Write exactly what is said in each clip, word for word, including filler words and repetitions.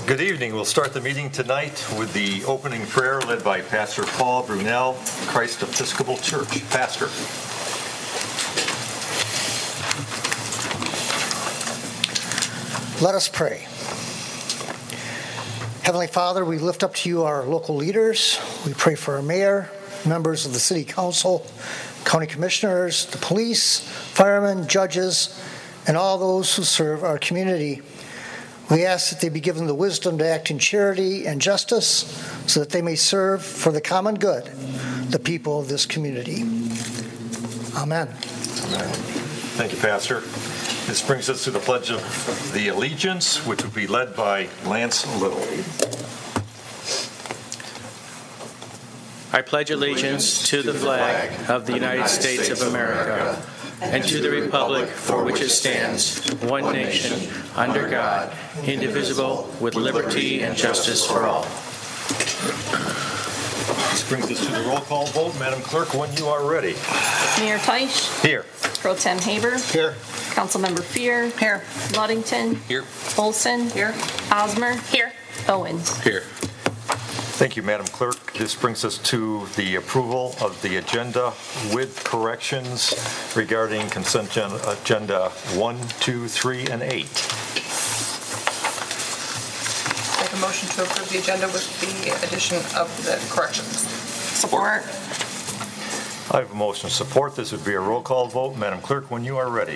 Good evening. We'll start the meeting tonight with the opening prayer led by Pastor Paul Brunel, Christ Episcopal Church. Pastor. Let us pray. Heavenly Father, we lift up to you our local leaders. We pray for our mayor, members of the city council, county commissioners, the police, firemen, judges, and all those who serve our community. We ask that they be given the wisdom to act in charity and justice so that they may serve for the common good, the people of this community. Amen. Amen. Thank you, Pastor. This brings us to the Pledge of the Allegiance, which will be led by Lance Little. I pledge allegiance to the flag of the United States of America and to the republic for which it stands, one nation, under God, indivisible, with liberty and justice for all. This brings us to the roll call vote. Madam Clerk, when you are ready. Mayor Teich. Here. Pro Tem Haber. Here. Councilmember Fear. Here. Ludington. Here. Olson. Here. Osmer. Here. Owens. Here. Thank you, Madam Clerk. This brings us to the approval of the agenda with corrections regarding consent gen- agenda one, two, three, and eight. Make a motion to approve the agenda with the addition of the corrections. Support. I have a motion to support. This would be a roll call vote. Madam Clerk, when you are ready.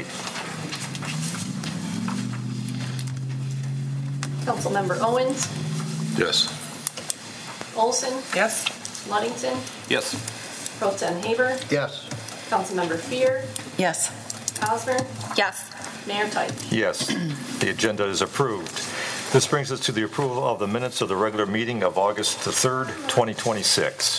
Councilmember Owens. Yes. Olson. Yes. Ludington. Yes. Pro Tem Haber. Yes. Councilmember Fear. Yes. Osmer. Yes. Mayor Teich. Yes, the agenda is approved. This brings us to the approval of the minutes of the regular meeting of August the third, twenty twenty-six.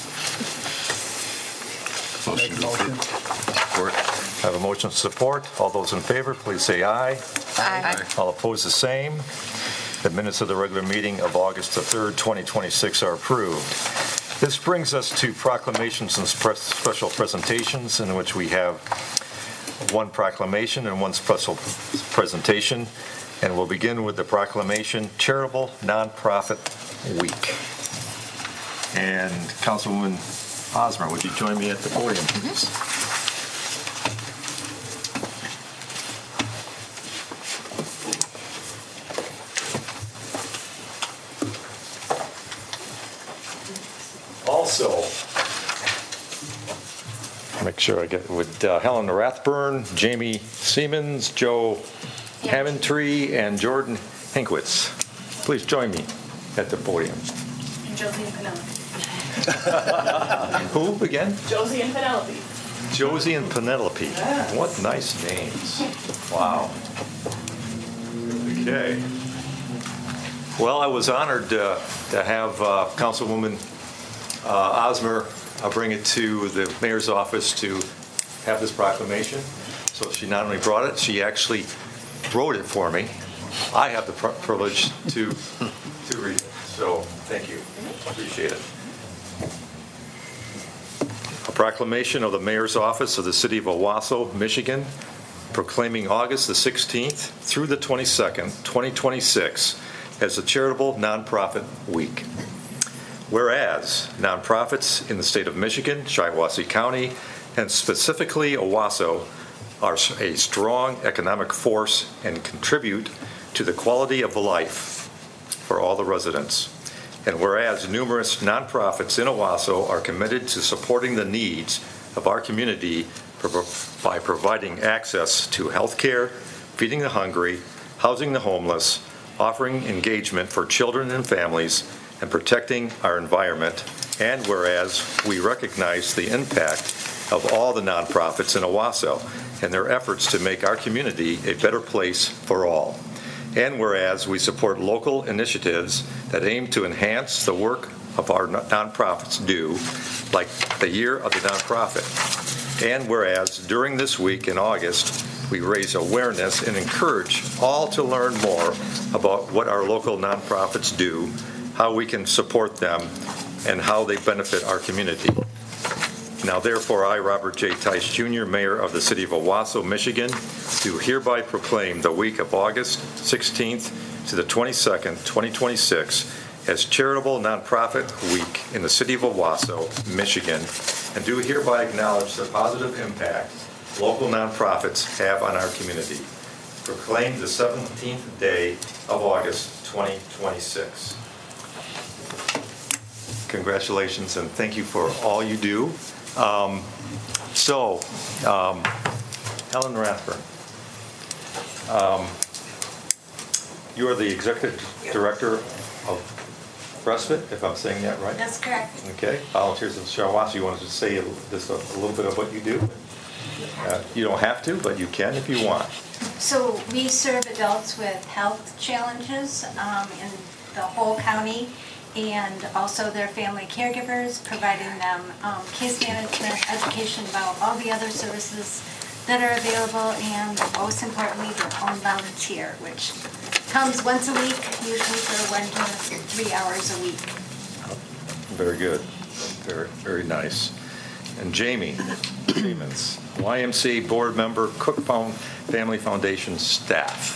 Motion to approve. Support. I have a motion to support. All those in favor, please say aye. Aye. All opposed, the same. The minutes of the regular meeting of August the third, twenty twenty-six are approved. This brings us to proclamations and special presentations, in which we have one proclamation and one special presentation. And we'll begin with the proclamation, Charitable Nonprofit Week. And Councilwoman Osmer, would you join me at the podium, please? Also, make sure I get with uh, Helen Rathburn, Jamie Siemens, Joe Hammondtree, and Jordan Hinkwitz. Please join me at the podium. And Josie and Penelope. Who again? Josie and Penelope. Josie and Penelope. Yes. What nice names. Wow. Okay. Well, I was honored uh, to have uh, Councilwoman uh, Osmer uh, bring it to the mayor's office to have this proclamation. So she not only brought it, she actually wrote it for me. I have the pr- privilege to to read it. So thank you. Appreciate it. A proclamation of the mayor's office of the city of Owasso, Michigan, proclaiming August the sixteenth through the twenty-second, twenty twenty-six as a charitable nonprofit week. Whereas nonprofits in the state of Michigan, Shiawassee County, and specifically Owasso, are a strong economic force and contribute to the quality of life for all the residents. And whereas numerous nonprofits in Owasso are committed to supporting the needs of our community by providing access to health care, feeding the hungry, housing the homeless, offering engagement for children and families, and protecting our environment. And whereas we recognize the impact of all the nonprofits in Owasso and their efforts to make our community a better place for all. And whereas we support local initiatives that aim to enhance the work of our nonprofits do, like the Year of the Nonprofit. And whereas during this week in August, we raise awareness and encourage all to learn more about what our local nonprofits do, how we can support them, and how they benefit our community. Now, therefore, I, Robert J. Teich, Junior, Mayor of the City of Owasso, Michigan, do hereby proclaim the week of August sixteenth to the twenty-second, twenty twenty-six as Charitable Nonprofit Week in the city of Owasso, Michigan, and do hereby acknowledge the positive impact local nonprofits have on our community. Proclaimed the seventeenth day of August, twenty twenty-six. Congratulations and thank you for all you do. Um, so, um, Helen Rathburn, um, you are the Executive Director of Respite, if I'm saying that right? That's correct. Okay, Volunteers of Shiawassee, you wanted to say a- just a a little bit of what you do? Uh, You don't have to, but you can if you want. So we serve adults with health challenges um, in the whole county, and also their family caregivers, providing them um, case management, education about all the other services that are available, and most importantly, their own volunteer, which comes once a week, usually for one to three hours a week. Very good. Very, very nice. And Jamie Siemens, Y M C A board member, Cook Found Family Foundation staff.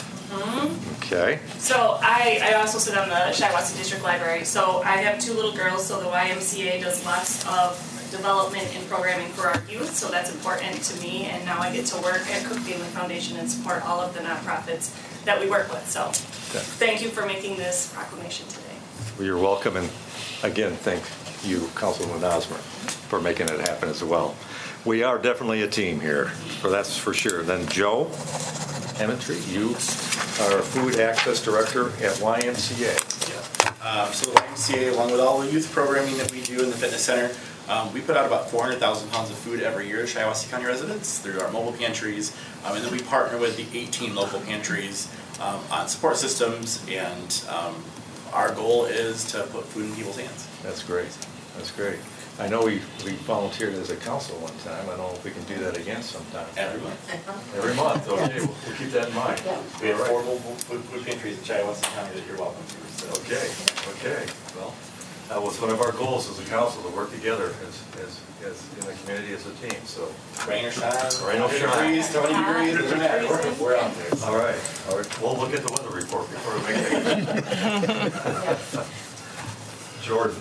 Okay. So I, I also sit on the Shiawassee District Library. So I have two little girls, so the Y M C A does lots of development and programming for our youth, so that's important to me. And now I get to work at Cook Family Foundation and support all of the nonprofits that we work with. So thank you for making this proclamation today. Well, you're welcome, and again, thank you, Councilwoman Osmer, for making it happen as well. We are definitely a team here, for that's for sure. Then Joe Emetry, you are Food Access Director at Y M C A. Um, so the Y M C A, along with all the youth programming that we do in the fitness center, um, we put out about four hundred thousand pounds of food every year to Shiawassee County residents through our mobile pantries, um, and then we partner with the eighteen local pantries um, on support systems, and um, our goal is to put food in people's hands. That's great. That's great. I know we, we volunteered as a council one time. I don't know if we can do that again sometime. Every month. Every month, okay, we'll we'll keep that in mind. We have four mobile food, food pantries in Shiawassee County that you're welcome to. So. Okay, okay. Well, that was one of our goals as a council, to work together as, as, as in the community as a team, so. Rain or shine, Rain or one hundred shine. degrees, twenty degrees, it doesn't matter. We're, we're out there. All right, all right. We'll look at the weather report before we make it. Jordan.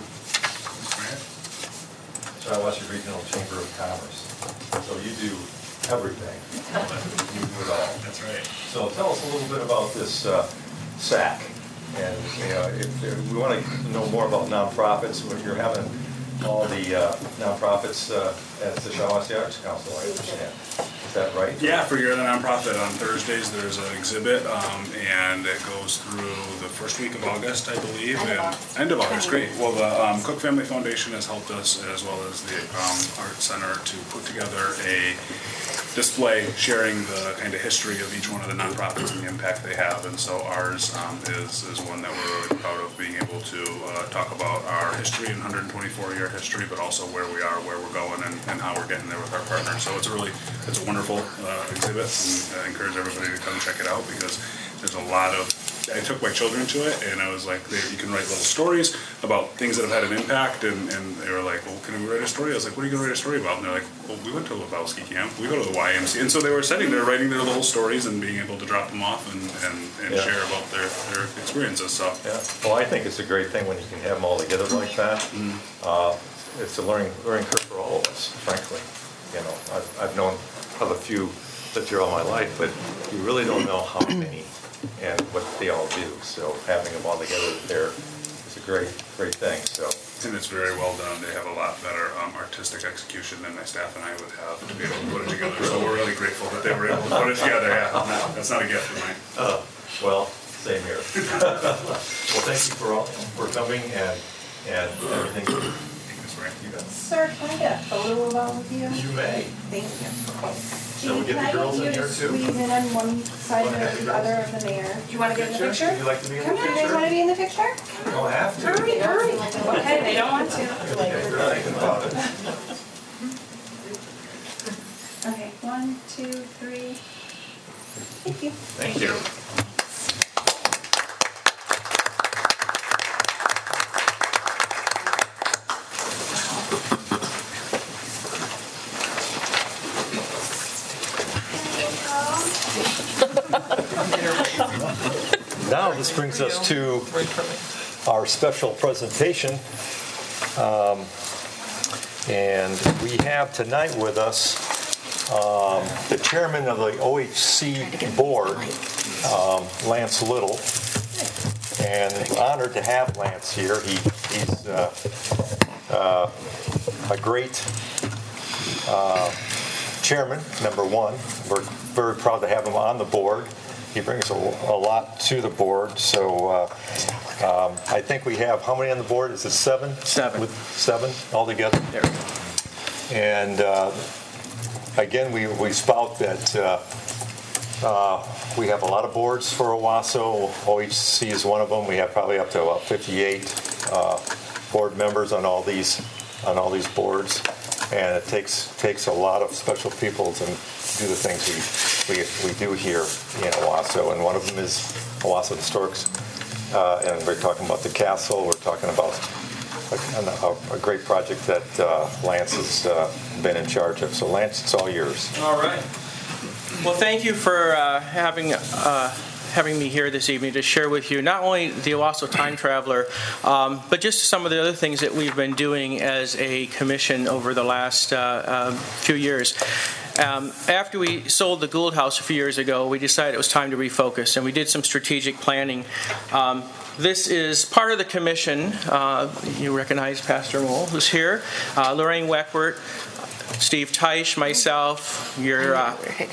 Shiawassee Regional Chamber of Commerce. So you do everything. You do it all. That's right. So tell us a little bit about this uh, S A C. And, you know, if if we want to know more about nonprofits, when you're having all the uh, nonprofits uh, at the Shiawassee Arts Council, I understand. Is that right? Yeah, for Year of the Nonprofit on Thursdays, there's an exhibit, um, and it goes through the first week of August, I believe. End of and August. End of August, great. Well, the um, Cook Family Foundation has helped us, as well as the um, Art Center, to put together a display sharing the kind of history of each one of the nonprofits and the impact they have. And so ours um, is, is one that we're really proud of, being able to uh, talk about our history and one hundred twenty-four year history, but also where we are, where we're going, and, and how we're getting there with our partners. So it's a really, it's a wonderful uh, exhibit, and I encourage everybody to come check it out, because there's a lot of, I took my children to it, and I was like, they, you can write little stories about things that have had an impact, and, and they were like, well, can we write a story? I was like, what are you going to write a story about? And they're like, well, we went to Lebowski camp, we go to the Y M C A. And so they were sitting there writing their little stories and being able to drop them off and, and, and Yeah. share about their, their experiences. So Yeah. Well, I think it's a great thing when you can have them all together like that. Uh, It's a learning, learning curve for all of us, frankly. You know, I've, I've known of a few lived here all my life, but you really don't know how many and what they all do. So having them all together there is a great, great thing, so. And it's very well done. They have a lot better um, artistic execution than my staff and I would have to be able to put it together. So we're really grateful that they were able to put it together. Yeah, no, that's not a gift of mine. Uh, Well, same here. Well, thank you for all, for coming and, and everything. That's right. You got. Sir, can I get a photo of all of you? You may. Thank you. Shall we get the girls in here too? Squeeze in on one side or the other of the mayor. You want to get in the picture? Would you like to be in the Come on, you guys want picture? to be in the picture? You don't have to. Hurry, hurry. Okay, they don't want to. Okay, we're thinking about it. Okay, one, two, three. Thank you. Thank you. now this brings us to our special presentation. Um, and we have tonight with us um, the chairman of the O H C board, um, Lance Little. And honored to have Lance here. He, he's uh, uh, a great uh, chairman, number one. We're very proud to have him on the board. He brings a, a lot to the board. So uh, um, I think we have, how many on the board? Is it seven? Seven. With seven altogether? There we go. And uh, again, we, we spout that uh, uh, we have a lot of boards for Owasso. O H C is one of them. We have probably up to about fifty-eight uh, board members on all these on all these boards, and it takes takes a lot of special people to do the things we we, we do here in Owasso. And one of them is Owasso Historics, uh, and we're talking about the castle. We're talking about a, a, a great project that uh, Lance has uh, been in charge of. So Lance, it's all yours. All right. Well, thank you for uh, having uh, having me here this evening to share with you not only the Owasso Time Traveler, um, but just some of the other things that we've been doing as a commission over the last uh, uh, few years. Um, after we sold the Gould House a few years ago, we decided it was time to refocus, and we did some strategic planning. Um, This is part of the commission. Uh, you recognize Pastor Moll, who's here, uh, Lorraine Weckworth, Steve Teich, myself, your uh,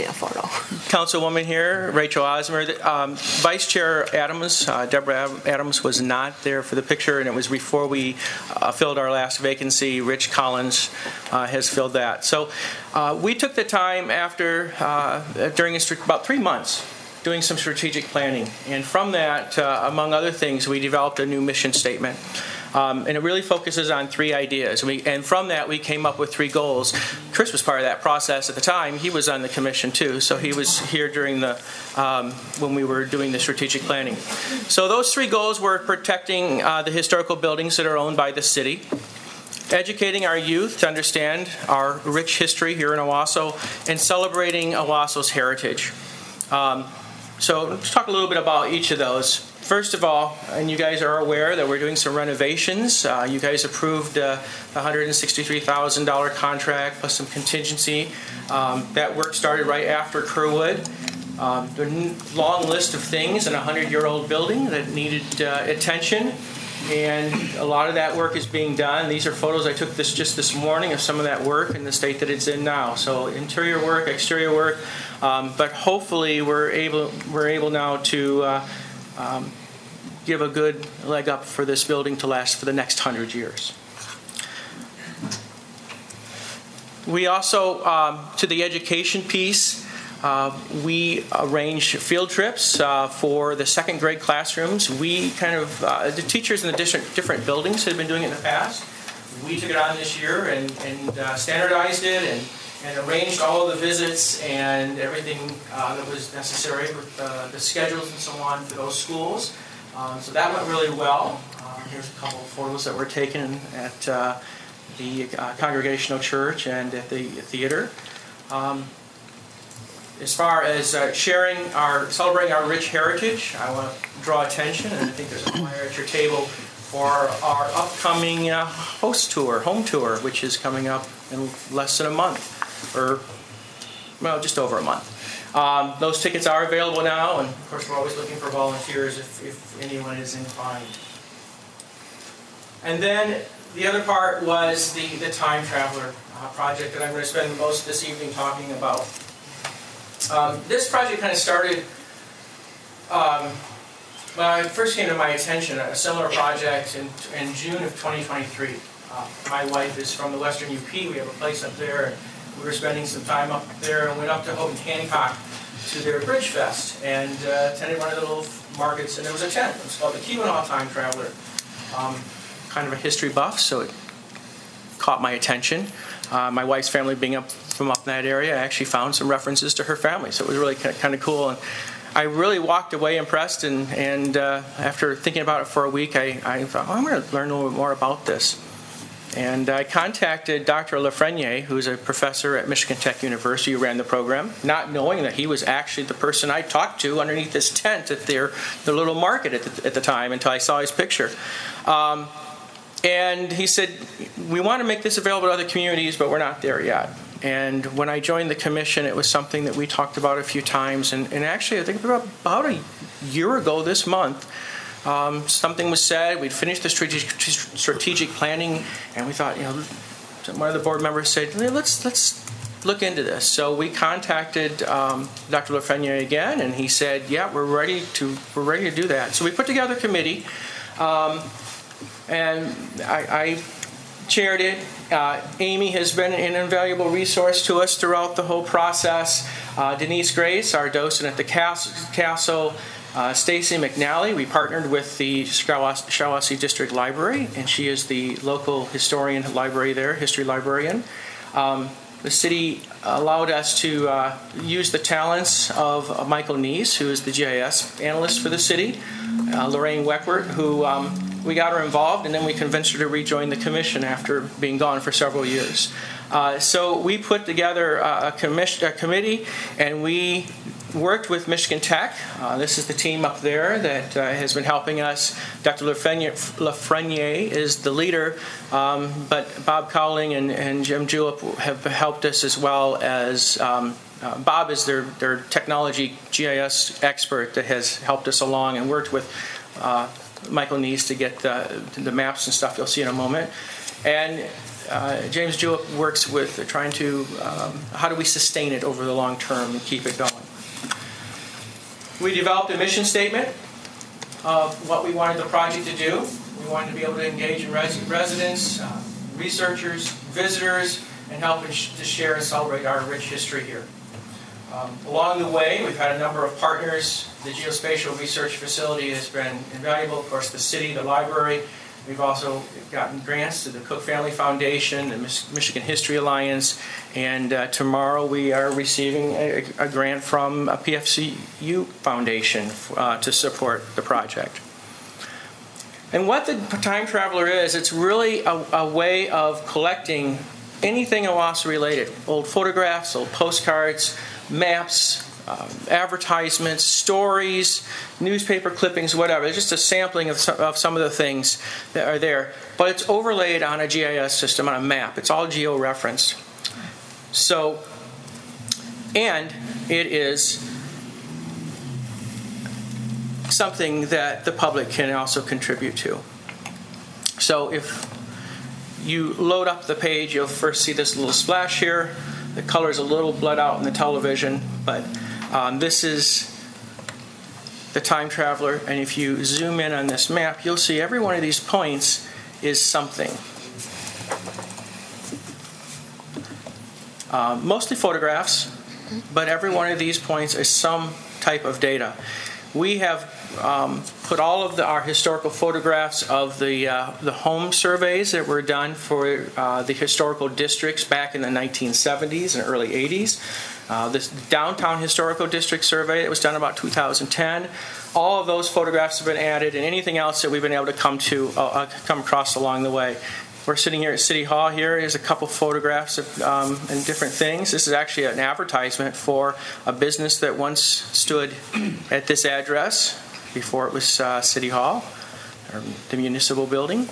councilwoman here, Rachel Osmer, um, Vice Chair Adams, uh, Deborah Adams was not there for the picture, and it was before we uh, filled our last vacancy. Rich Collins uh, has filled that. So uh, we took the time after, uh, during a, about three months, doing some strategic planning. And from that, uh, among other things, we developed a new mission statement. Um, and it really focuses on three ideas. We, and from that, we came up with three goals. Chris was part of that process at the time. He was on the commission, too. So he was here during the um, when we were doing the strategic planning. So those three goals were protecting uh, the historical buildings that are owned by the city, educating our youth to understand our rich history here in Owasso, and celebrating Owasso's heritage. Um, so let's talk a little bit about each of those. First of all, and you guys are aware that we're doing some renovations. Uh, you guys approved uh, a one hundred sixty-three thousand dollars contract plus some contingency. Um, that work started right after Kerwood. Um, the long list of things in a hundred-year-old building that needed uh, attention, and a lot of that work is being done. These are photos I took this just this morning of some of that work in the state that it's in now. So interior work, exterior work, um, but hopefully we're able we're able now to uh, um, give a good leg up for this building to last for the next hundred years. We also, um, to the education piece, Uh, we arrange field trips uh, for the second grade classrooms. We kind of, uh, the teachers in the different, different buildings had been doing it in the past. We took it on this year and, and uh, standardized it and, and arranged all of the visits and everything uh, that was necessary with uh, the schedules and so on for those schools. Um, so that went really well. Uh, here's a couple of photos that were taken at uh, the uh, Congregational Church and at the theater. Um, As far as uh, sharing our, celebrating our rich heritage, I want to draw attention, and I think there's a flyer at your table for our upcoming uh, host tour, home tour, which is coming up in less than a month, or, well, just over a month. Um, those tickets are available now, and of course we're always looking for volunteers if, if anyone is inclined. And then the other part was the, the Time Traveler uh, project that I'm going to spend most of this evening talking about. Um, this project kind of started, um, well, it first came to my attention, a similar project in, in June of twenty twenty-three. Uh, my wife is from the Western U P. We have a place up there, and we were spending some time up there and went up to Houghton Hancock to their Bridge Fest and uh, attended one of the little markets, and there was a tent. It was called the Keweenaw Time Traveler. Um, kind of a history buff, so it caught my attention. Uh, my wife's family being up from up in that area, I actually found some references to her family, so it was really kind of, kind of cool. And I really walked away impressed, and, and uh, after thinking about it for a week, I, I thought, oh, I'm going to learn a little bit more about this. And I contacted Doctor Lafreniere, who's a professor at Michigan Tech University who ran the program, not knowing that he was actually the person I talked to underneath this tent at their, their little market at the, at the time until I saw his picture. Um, and he said, we want to make this available to other communities, but we're not there yet. And when I joined the commission, it was something that we talked about a few times. And, and actually, I think about, about a year ago this month, um, something was said. We'd finished the strategic, strategic planning, and we thought, you know, one of the board members said, let's let's look into this. So we contacted um, Doctor Lafreniere again, and he said, yeah, we're ready to we're ready to do that. So we put together a committee, um, and I, I chaired it. Uh, Amy has been an invaluable resource to us throughout the whole process. Uh, Denise Grace, our docent at the Castle, uh, Stacy McNally, we partnered with the Shiawassee District Library, and she is the local historian library there, history librarian. Um, the city allowed us to uh, use the talents of uh, Michael Neese, who is the G I S analyst for the city, uh, Lorraine Weckert, who um, we got her involved, and then we convinced her to rejoin the commission after being gone for several years. Uh, so we put together a, commission, a committee, and we worked with Michigan Tech. Uh, this is the team up there that uh, has been helping us. Doctor Lafreniere, Lafreniere is the leader, um, but Bob Cowling and, and Jim Julep have helped us, as well as um, uh, Bob is their, their technology G I S expert that has helped us along and worked with uh, Michael Neese to get the, the maps and stuff you'll see in a moment. And uh, James Julep works with trying to, um, how do we sustain it over the long term and keep it going. We developed a mission statement of what we wanted the project to do. We wanted to be able to engage in res- residents, uh, researchers, visitors, and help to share and celebrate our rich history here. Um, along the way, we've had a number of partners. The Geospatial Research Facility has been invaluable. Of course, the city, the library. We've also gotten grants to the Cook Family Foundation, the Michigan History Alliance, and uh, tomorrow we are receiving a, a grant from a P F C U Foundation uh, to support the project. And what the Time Traveler is, it's really a, a way of collecting anything Owasso related, old photographs, old postcards, maps, um, advertisements, stories, newspaper clippings, whatever. It's just a sampling of some, of some of the things that are there. But it's overlaid on a G I S system, on a map. It's all geo-referenced. So, and it is something that the public can also contribute to. So if you load up the page, you'll first see this little splash here. The color is a little bled out in the television, but um, this is the Time Traveler. And if you zoom in on this map, you'll see every one of these points is something. Uh, mostly photographs, but every one of these points is some type of data. We have um, put all of the, our historical photographs of the uh, the home surveys that were done for uh, the historical districts back in the nineteen seventies and early eighties. Uh, this downtown historical district survey that was done about two thousand ten. All of those photographs have been added, and anything else that we've been able to come to uh, come across along the way. We're sitting here at City Hall. Here is a couple photographs of um, and different things. This is actually an advertisement for a business that once stood at this address before it was uh, City Hall, or the municipal building.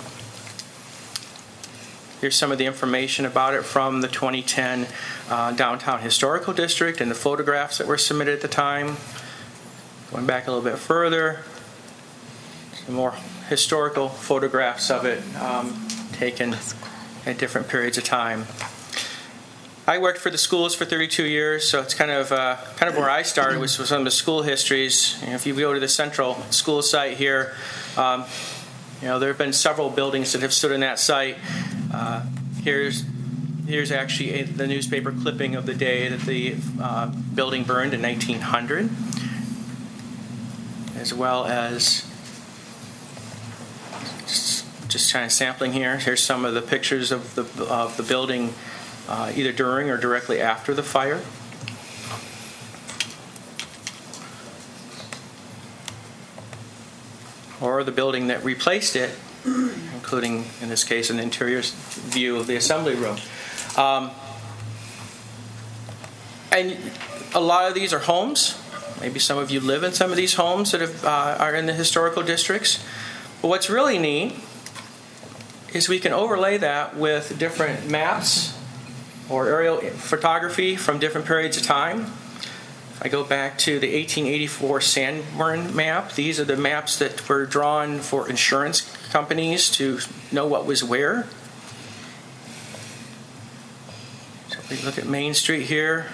Here's some of the information about it from the twenty ten uh, Downtown Historical District and the photographs that were submitted at the time. Going back a little bit further, some more historical photographs of it. Um, taken at different periods of time. I worked for the schools for thirty-two years, so it's kind of uh, kind of where I started was with some of the school histories. You know, if you go to the central school site here, um, you know there have been several buildings that have stood in that site. Uh, here's here's actually a, the newspaper clipping of the day that the uh, building burned in nineteen hundred, as well as just kind of sampling here. Here's some of the pictures of the of the building, uh, either during or directly after the fire. Or the building that replaced it. including, in this case, an interior view of the assembly room. Um, and a lot of these are homes. Maybe some of you live in some of these homes that have, uh, are in the historical districts. But what's really neat is we can overlay that with different maps or aerial photography from different periods of time. If I go back to the eighteen eighty-four Sanborn map, these are the maps that were drawn for insurance companies to know what was where. So if we look at Main Street here,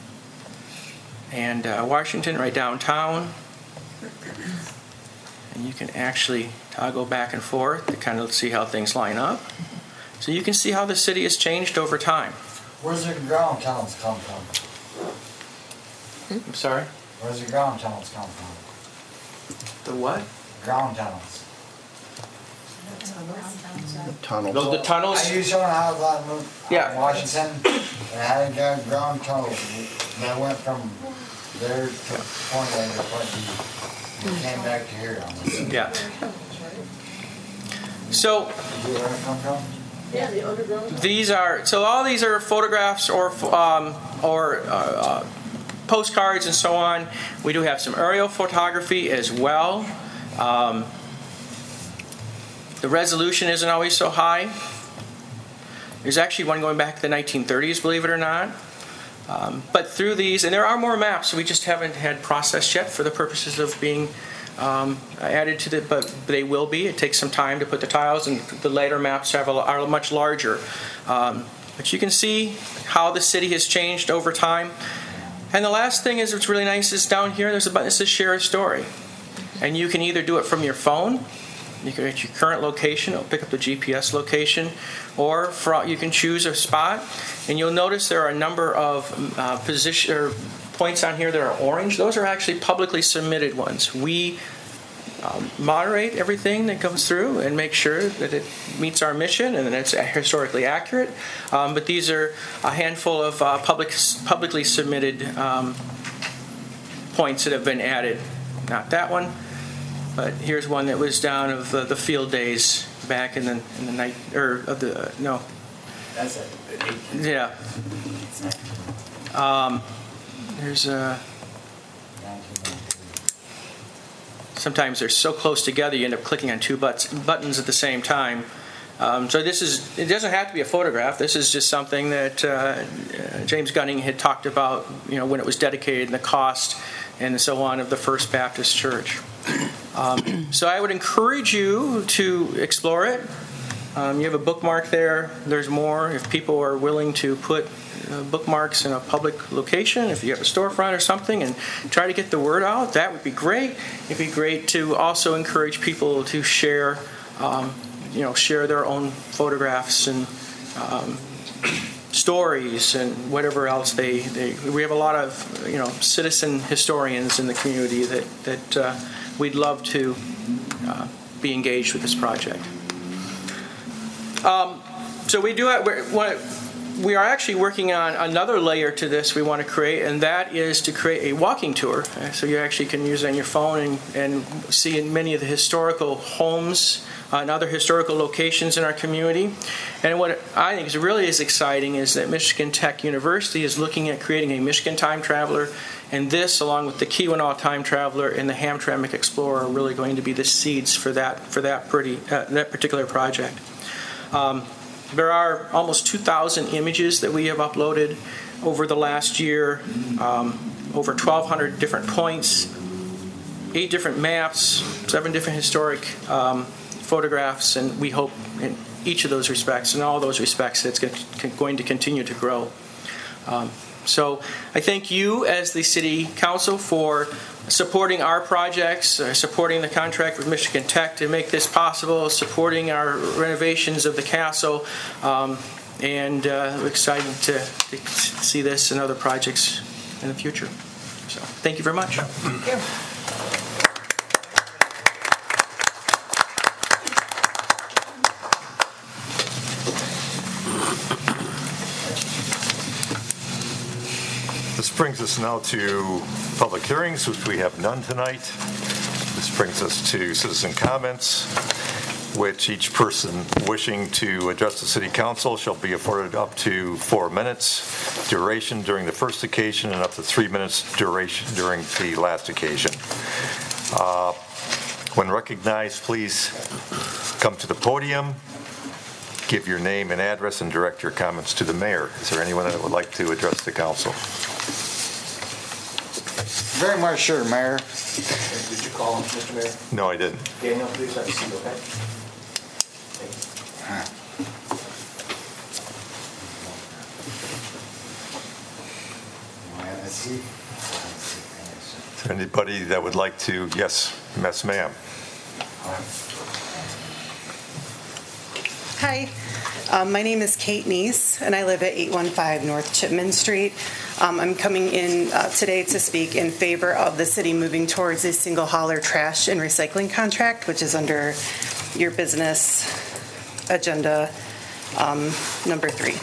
and uh, Washington right downtown, and you can actually toggle back and forth to kind of see how things line up. So you can see how the city has changed over time. Where's the ground tunnels come from? I'm sorry? Where's the ground tunnels come from? The what? Ground tunnels. Tunnels. Those, the tunnels? I used to have that in Yeah. Washington, and I had got ground tunnels that went from there to Point A to Point B. And came back to here on this. Yeah. So Did you ever come from? Yeah, the underground. these are so all these are photographs or um, or uh, uh, postcards and so on. We do have some aerial photography as well. Um, the resolution isn't always so high. There's actually one going back to the nineteen thirties, believe it or not. Um, but through these, and there are more maps, we just haven't had processed yet for the purposes of being um, added to the, but they will be. It takes some time to put the tiles, and the later maps have a, are much larger. Um, but you can see how the city has changed over time. And the last thing is what's really nice is down here, there's a button that says share a story. And you can either do it from your phone, you can at your current location, it'll pick up the G P S location, or for, you can choose a spot. And you'll notice there are a number of uh, position or points on here that are orange. Those are actually publicly submitted ones. We um, moderate everything that comes through and make sure that it meets our mission and that it's historically accurate. Um, but these are a handful of uh, public, publicly submitted um, points that have been added. Not that one. But here's one that was down of uh, the field days back in the in the night or of the uh, no. That's it. Yeah. Um, there's a. Sometimes they're so close together you end up clicking on two butts, buttons at the same time. Um, so this is. It doesn't have to be a photograph. This is just something that uh, uh, James Gunning had talked about. You know, when it was dedicated and the cost and so on of the First Baptist Church. Um, so I would encourage you to explore it. Um, you have a bookmark there. There's more. If people are willing to put uh, bookmarks in a public location, if you have a storefront or something, and try to get the word out, that would be great. It'd be great to also encourage people to share, um, you know, share their own photographs and um, stories and whatever else they, they. We have a lot of, you know, citizen historians in the community that that. Uh, We'd love to uh, be engaged with this project. Um, so we do have, we're, we are actually working on another layer to this we want to create, and that is to create a walking tour. So you actually can use it on your phone and, and see in many of the historical homes uh, and other historical locations in our community. And what I think is really is exciting is that Michigan Tech University is looking at creating a Michigan Time Traveler. And this, along with the Keweenaw Time Traveler and the Hamtramck Explorer, are really going to be the seeds for that for that pretty uh, that particular project. Um, there are almost two thousand images that we have uploaded over the last year, um, over twelve hundred different points, eight different maps, seven different historic um, photographs, and we hope in each of those respects, in all those respects, it's going to continue to grow. Um, So I thank you as the City Council for supporting our projects, uh, supporting the contract with Michigan Tech to make this possible, supporting our renovations of the castle, um, and uh, we're excited to, to see this and other projects in the future. So thank you very much. Thank you. This brings us now to public hearings, which we have none tonight. This brings us to citizen comments. which each person wishing to address the city council shall be afforded up to four minutes duration during the first occasion and up to three minutes duration during the last occasion. Uh, when recognized, please come to the podium, give your name and address, and direct your comments to the mayor. Is there anyone that would like to address the council? Very much sure, Mayor. Did you call him, Mister Mayor? No, I didn't. Daniel, please have a seat, okay? Is there anybody that would like to? Yes, yes, ma'am. Hi, um, my name is Kate Neese, and I live at eight one five North Chipman Street. Um, I'm coming in uh, today to speak in favor of the city moving towards a single hauler trash and recycling contract, which is under your business agenda um, number three.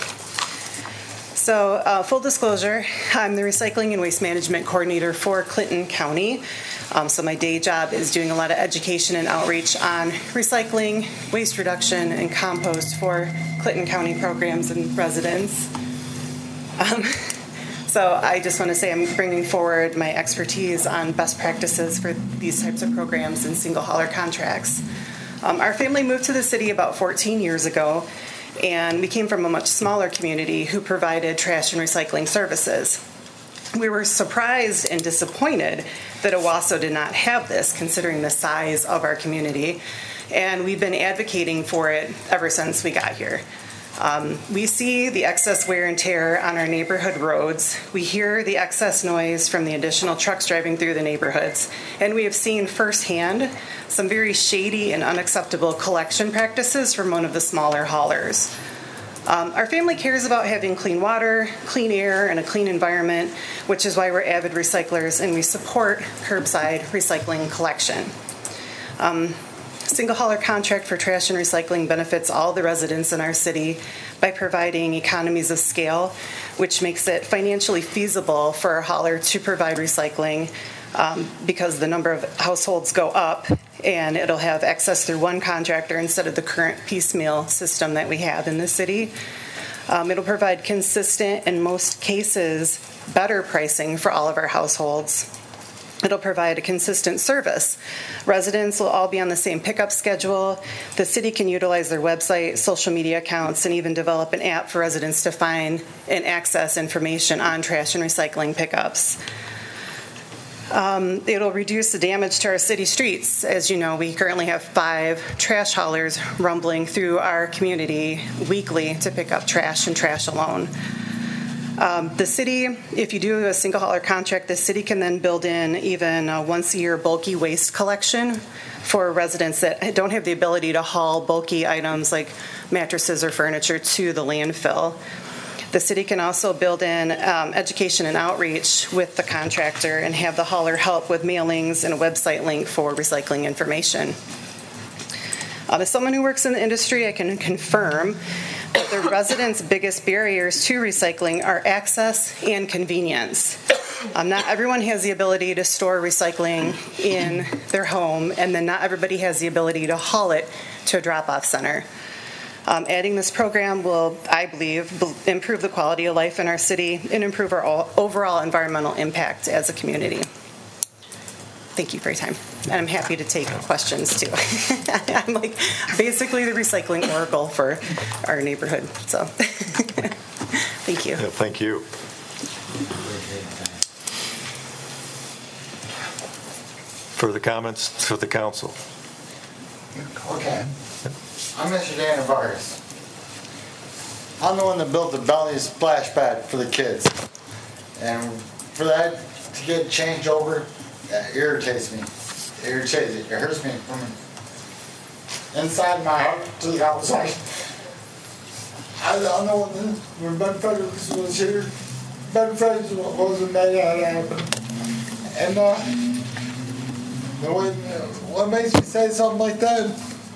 So, uh, full disclosure, I'm the Recycling and Waste Management Coordinator for Clinton County. Um, so my day job is doing a lot of education and outreach on recycling, waste reduction, and compost for Clinton County programs and residents. Um, so I just want to say I'm bringing forward my expertise on best practices for these types of programs and single hauler contracts. Um, our family moved to the city about fourteen years ago, and we came from a much smaller community who provided trash and recycling services. We were surprised and disappointed that Owasso did not have this, considering the size of our community, and we've been advocating for it ever since we got here. Um, we see the excess wear and tear on our neighborhood roads. We hear the excess noise from the additional trucks driving through the neighborhoods, and we have seen firsthand some very shady and unacceptable collection practices from one of the smaller haulers. Um, our family cares about having clean water, clean air, and a clean environment, which is why we're avid recyclers and we support curbside recycling collection. Um, Single hauler contract for trash and recycling benefits all the residents in our city by providing economies of scale, which makes it financially feasible for a hauler to provide recycling um, because the number of households go up and it'll have access through one contractor instead of the current piecemeal system that we have in the city. Um, it'll provide consistent, in most cases, better pricing for all of our households. It'll provide a consistent service. Residents will all be on the same pickup schedule. The city can utilize their website, social media accounts, and even develop an app for residents to find and access information on trash and recycling pickups. Um, it'll reduce the damage to our city streets. As you know, we currently have five trash haulers rumbling through our community weekly to pick up trash and trash alone. Um, the city, if you do a single hauler contract, the city can then build in even a once a year bulky waste collection for residents that don't have the ability to haul bulky items like mattresses or furniture to the landfill. The city can also build in um, education and outreach with the contractor and have the hauler help with mailings and a website link for recycling information. Um, as someone who works in the industry, I can confirm that the residents' biggest barriers to recycling are access and convenience. Um, not everyone has the ability to store recycling in their home, and then not everybody has the ability to haul it to a drop-off center. Um, adding this program will, I believe, b- improve the quality of life in our city and improve our all, overall environmental impact as a community. Thank you for your time. And I'm happy to take questions, too. I'm like basically the recycling oracle for our neighborhood. So thank you. Yeah, thank you. Further comments to the council? Okay. I'm Mister Dana Vargas. I'm the one that built the Belly splash pad for the kids. And for that to get changed over, that irritates me. It irritates it. It hurts me from inside my heart to the outside. I don't know when Ben Fredericks was here. Ben Fredericks wasn't made that happen. And uh, what makes me say something like that?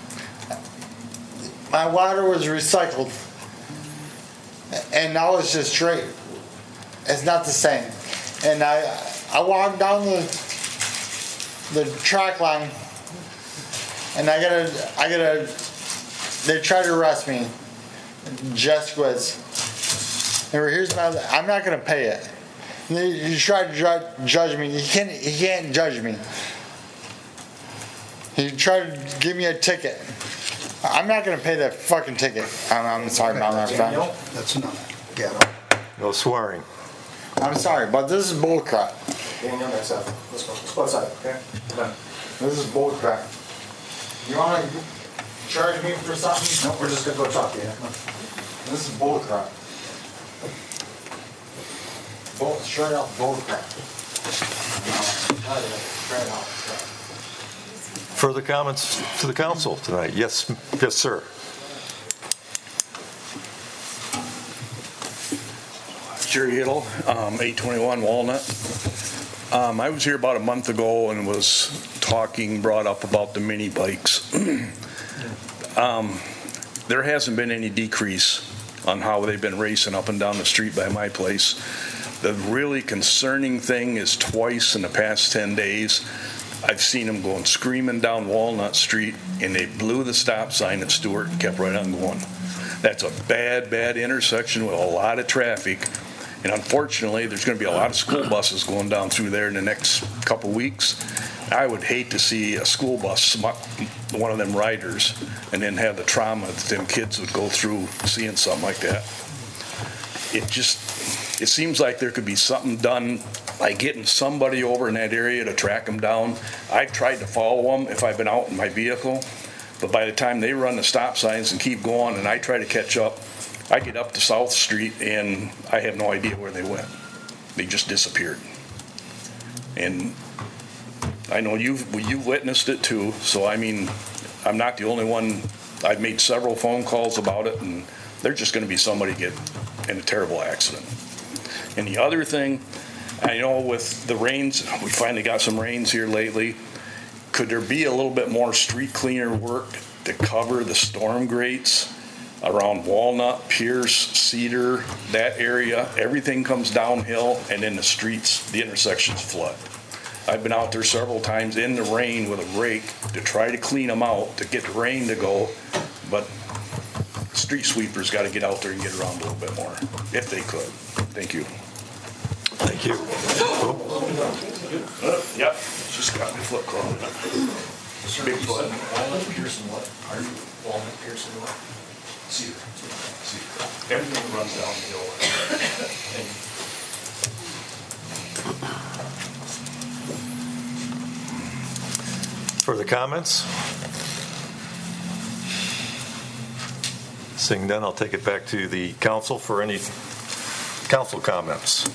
My water was recycled, and now it's just straight. It's not the same. And I, I walked down the the track line and I gotta, I gotta, they tried to arrest me. Jessica was, and here's my, I'm not gonna pay it. They, you tried to ju- judge me. He can't, he can't judge me. He tried to give me a ticket. I'm not gonna pay that fucking ticket. I'm, I'm sorry about my friend. That's enough. Yeah. No swearing. I'm sorry, but this is bullcrap. Daniel, next up. Let's go. Let's go outside, okay? Come on. This is bullcrap. You wanna charge me for something? No, we're just gonna go talk, yeah. Come on. This is bullcrap. Bull, straight up bullcrap. Straight up. Further comments to the council tonight? Yes, yes, sir. Jerry Hiddle, um, eight twenty-one Walnut. Um, I was here about a month ago and was talking, brought up about the mini bikes. um, there hasn't been any decrease on how they've been racing up and down the street by my place. The really concerning thing is twice in the past ten days, I've seen them going screaming down Walnut Street, and they blew the stop sign at Stewart and kept right on going. That's a bad, bad intersection with a lot of traffic. And unfortunately, there's going to be a lot of school buses going down through there in the next couple weeks. I would hate to see a school bus smuck one of them riders and then have the trauma that them kids would go through seeing something like that. It just, it seems like there could be something done by getting somebody over in that area to track them down. I've tried to follow them if I've been out in my vehicle, but by the time they run the stop signs and keep going and I try to catch up, I get up to South Street and I have no idea where they went. They just disappeared. And I know you've you've witnessed it too, so I mean, I'm not the only one. I've made several phone calls about it, and there's just going to be somebody get in a terrible accident. And the other thing, I know with the rains, we finally got some rains here lately. Could there be a little bit more street cleaner work to cover the storm grates around Walnut, Pierce, Cedar, that area? Everything comes downhill, and then the streets, the intersections flood. I've been out there several times in the rain with a rake to try to clean them out, to get the rain to go, but street sweepers got to get out there and get around a little bit more, if they could. Thank you. Thank you. Uh, yep, just got my foot caught in it. Big foot. Walnut, Pearson, what? Are you Walnut, Pearson, what? Cedar. Cedar. Everything runs downhill. Further comments? Seeing none, I'll take it back to the council for any council comments.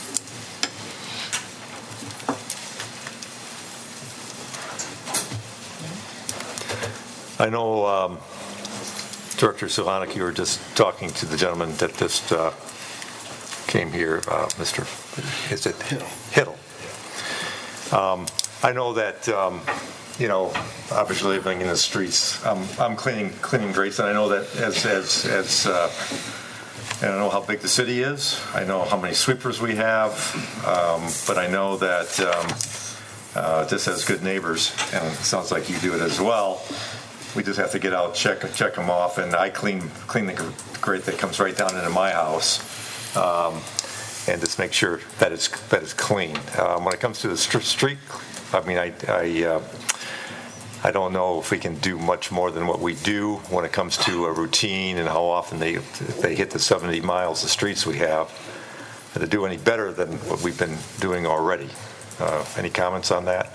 I know um, Director Solonic, you were just talking to the gentleman that just uh, came here, uh, Mister Is it Hiddle? Um, I know that um, you know, obviously living in the streets, I'm I'm cleaning cleaning grates, and I know that as as as uh, I don't know how big the city is. I know how many sweepers we have, um, but I know that um, uh, just as good neighbors, and it sounds like you do it as well. We just have to get out, check check them off, and I clean clean the grate that comes right down into my house, um, and just make sure that it's that it's clean. Um, when it comes to the st- street, I mean, I I, uh, I don't know if we can do much more than what we do when it comes to a routine and how often they they hit the seventy miles of streets we have, and to do any better than what we've been doing already. Uh, any comments on that?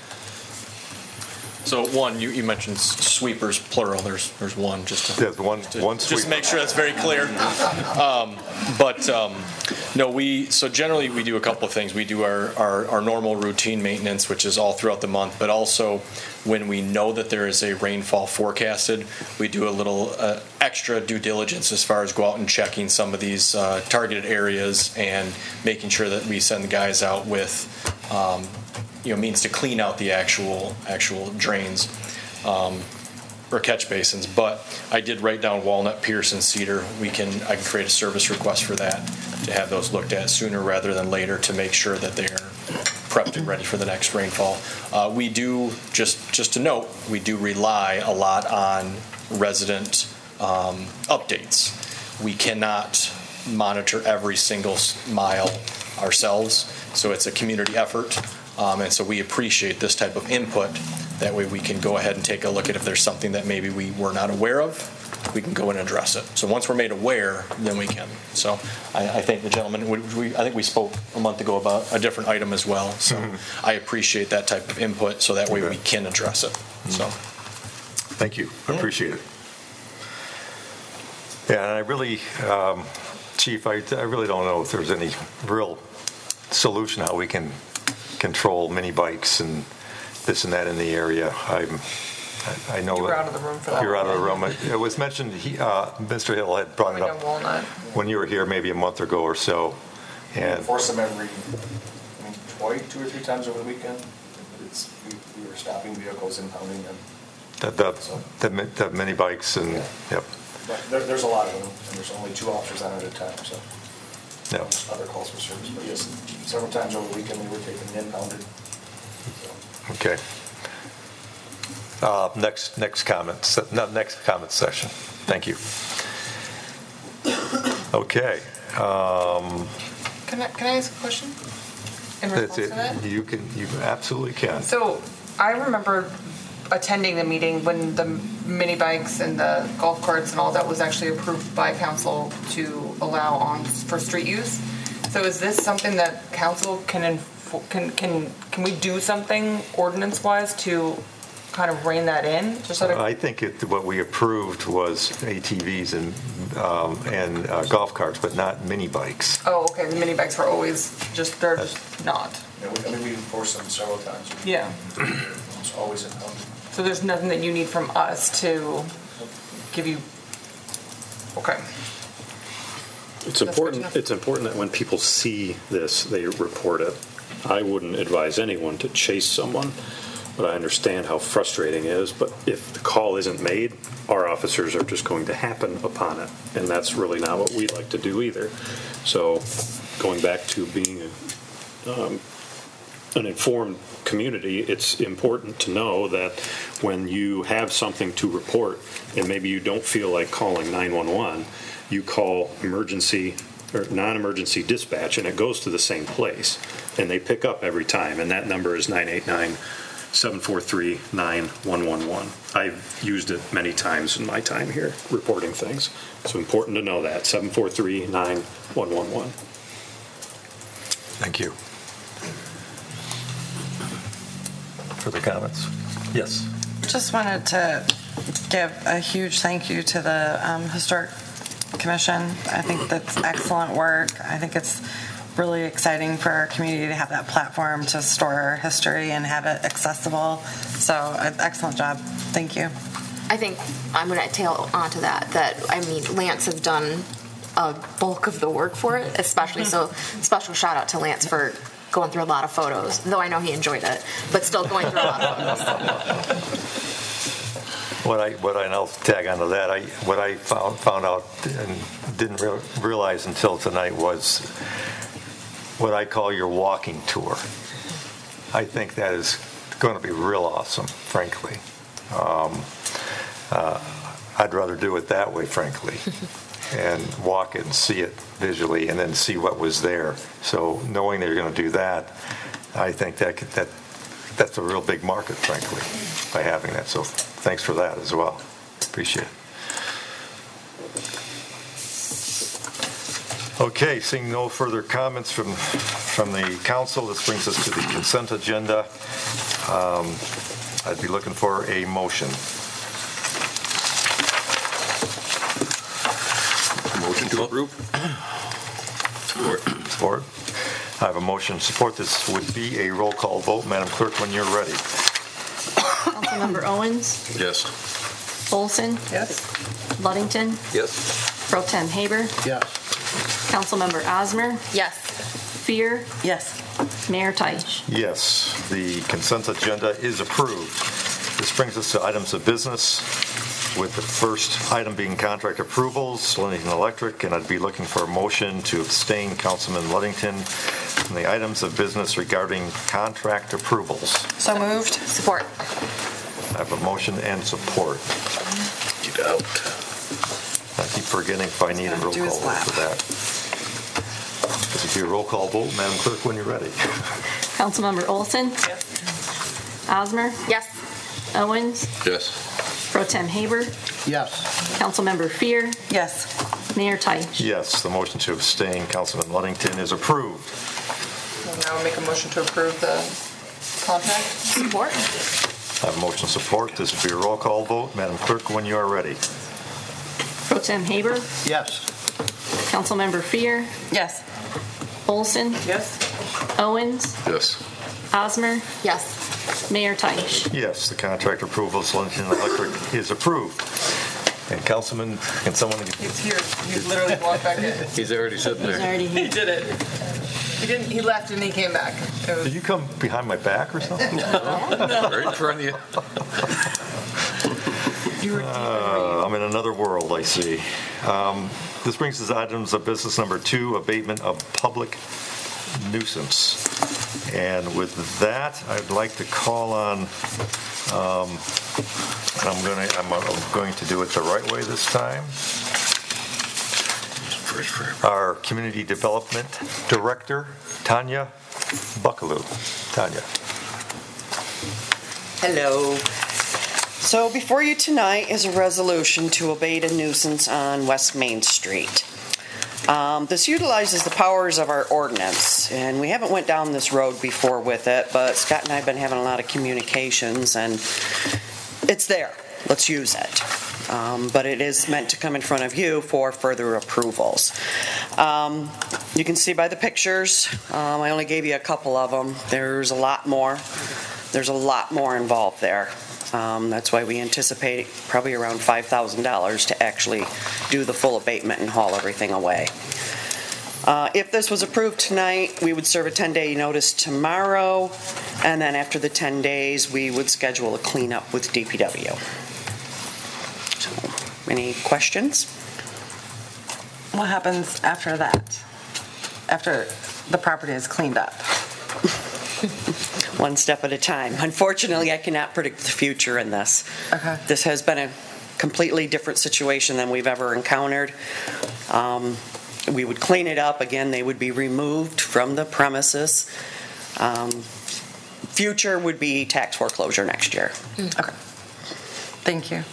So one, you, you mentioned sweepers, plural. There's there's one, just to, There's one to, one just sweeper. to make sure that's very clear. Um, but um, no, we so generally we do a couple of things. We do our, our our normal routine maintenance, which is all throughout the month. But also, when we know that there is a rainfall forecasted, we do a little uh, extra due diligence as far as go out and checking some of these uh, targeted areas and making sure that we send the guys out with. Um, you know, means to clean out the actual actual drains um, or catch basins. But I did write down Walnut, Pierce, and Cedar. We can I can create a service request for that to have those looked at sooner rather than later to make sure that they're prepped and ready for the next rainfall. Uh, we do, just, just to note, we do rely a lot on resident um, updates. We cannot monitor every single mile ourselves, so it's a community effort, um, and so we appreciate this type of input. That way we can go ahead and take a look at if there's something that maybe we were not aware of, we can go and address it. So once we're made aware, then we can. So I, I think the gentleman, we, we, I think we spoke a month ago about a different item as well, so mm-hmm. I appreciate that type of input, so that way we can address it. Mm-hmm. So, thank you, I appreciate it. Yeah, and I really, um, Chief, I, I really don't know if there's any real solution how we can control mini bikes and this and that in the area. I'm, I, I know you were that out of the room for that. You're out of the room. It was mentioned. He, uh, Mister Hill had brought it up Walnut. when you were here, maybe a month ago or so. And we enforce them every, I mean, twice, two or three times over the weekend. It's, we, we were stopping vehicles, impounding them. The the, so, the, the mini bikes and yeah. Yep. But there, there's a lot of them, and there's only two officers on it at a time. So. Yep. Other calls for service, but yes, several times over the weekend we were taking them impounded. So. Okay. Uh, next, next comments. No, next comment session. Thank you. Okay. Um, Can I, can I ask a question in response to that? You can. You absolutely can. So I remember attending the meeting when the mini bikes and the golf carts and all that was actually approved by council to allow on for street use. So is this something that council can inf- can can can we do something ordinance wise to kind of rein that in? Just so I think it, what we approved was A T Vs and um, and uh, golf carts, but not mini bikes. Oh, okay. The mini bikes were always just they're just not. Yeah, we, I mean we enforced them several times. Yeah. It's always impounded. So there's nothing that you need from us to give you. Okay. It's important. It's important that when people see this, they report it. I wouldn't advise anyone to chase someone, but I understand how frustrating it is. But if the call isn't made, our officers are just going to happen upon it, and that's really not what we like to do either. So, going back to being a, um, an informed community, it's important to know that when you have something to report and maybe you don't feel like calling nine one one, you call emergency or non-emergency dispatch and it goes to the same place and they pick up every time, and that number is nine eight nine, seven four three, nine one one one. I've used it many times in my time here reporting things, so important to know that, seven four three, nine one one one. Thank you. Further comments? Yes. Just wanted to give a huge thank you to the um, Historic Commission. I think that's excellent work. I think it's really exciting for our community to have that platform to store our history and have it accessible. So, uh, excellent job. Thank you. I think I'm going to tail onto that, that, I mean, Lance has done a bulk of the work for it, especially, so special shout out to Lance for going through a lot of photos, though I know he enjoyed it, but still going through a lot of photos. What I, what I, and I'll tag onto that, I, what I found, found out and didn't re- realize until tonight was what I call your walking tour. I think that is going to be real awesome, frankly. Um, uh, I'd rather do it that way, frankly, and walk it and see it visually and then see what was there. So knowing they're going to do that, I think that could, that that's a real big market, frankly, by having that. So thanks for that as well. Appreciate it. Okay, seeing no further comments from from the council, this brings us to the consent agenda. Um, I'd be looking for a motion. Motion to approve. Support. Support. I have a motion to support. This would be a roll call vote. Madam Clerk, when you're ready. Councilmember Owens? Yes. Olson? Yes. Ludington? Yes. Pro Tem Haber? Yes. Councilmember Osmer? Yes. Fear? Yes. Mayor Teich? Yes, the consent agenda is approved. This brings us to items of business. with the first item being contract approvals, Ludington Electric, and I'd be looking for a motion to abstain Councilman Ludington from the items of business regarding contract approvals. So moved. Support. I have a motion and support. Get out. I keep forgetting if I need a roll Do his call vote for that. This will be a roll call vote. Madam Clerk, when you're ready. Councilmember Olson? Yes. Osmer? Yes. Owens? Yes. Pro Tem Haber? Yes. Councilmember Fear? Yes. Mayor Teich? Yes, the motion to abstain, Councilman Ludington, is approved. Now I'll make a motion to approve the contract. Support. I have motion support. This will be a roll call vote. Madam Clerk, when you are ready. Pro Tem Haber? Yes. Councilmember Fear? Yes. Olson? Yes. Owens? Yes. Osmer? Yes. Mayor Teich? Yes, the contract approval of Ludington Electric is approved. And Councilman, can someone... He's here. He literally walked back in. He's already sitting there. He's already He did it. He didn't. He left and he came back. It was, Did you come behind my back or something? Right in front of you. you were deep Uh, I'm in another world, I see. Um, This brings us to items of business number two, abatement of public nuisance. And with that, I'd like to call on, um, and I'm going to, I'm I'm going to do it the right way this time. Our Community Development Director, Tanya Buckaloo. Tanya. Hello. So before you tonight is a resolution to abate a nuisance on West Main Street. Um, this utilizes the powers of our ordinance, and we haven't went down this road before with it, but Scott and I have been having a lot of communications, and it's there. Let's use it. Um, but it is meant to come in front of you for further approvals. Um, you can see by the pictures, um, I only gave you a couple of them. There's a lot more. There's a lot more involved there. Um, that's why we anticipate probably around five thousand dollars to actually do the full abatement and haul everything away. Uh, if this was approved tonight, we would serve a ten-day notice tomorrow, and then after the ten days, we would schedule a cleanup with D P W. So, any questions? What happens after that? After the property is cleaned up? One step at a time. Unfortunately, I cannot predict the future in this. Okay. This has been a completely different situation than we've ever encountered. Um, we would clean it up. Again, they would be removed from the premises. Um, future would be tax foreclosure next year. Okay. Thank you.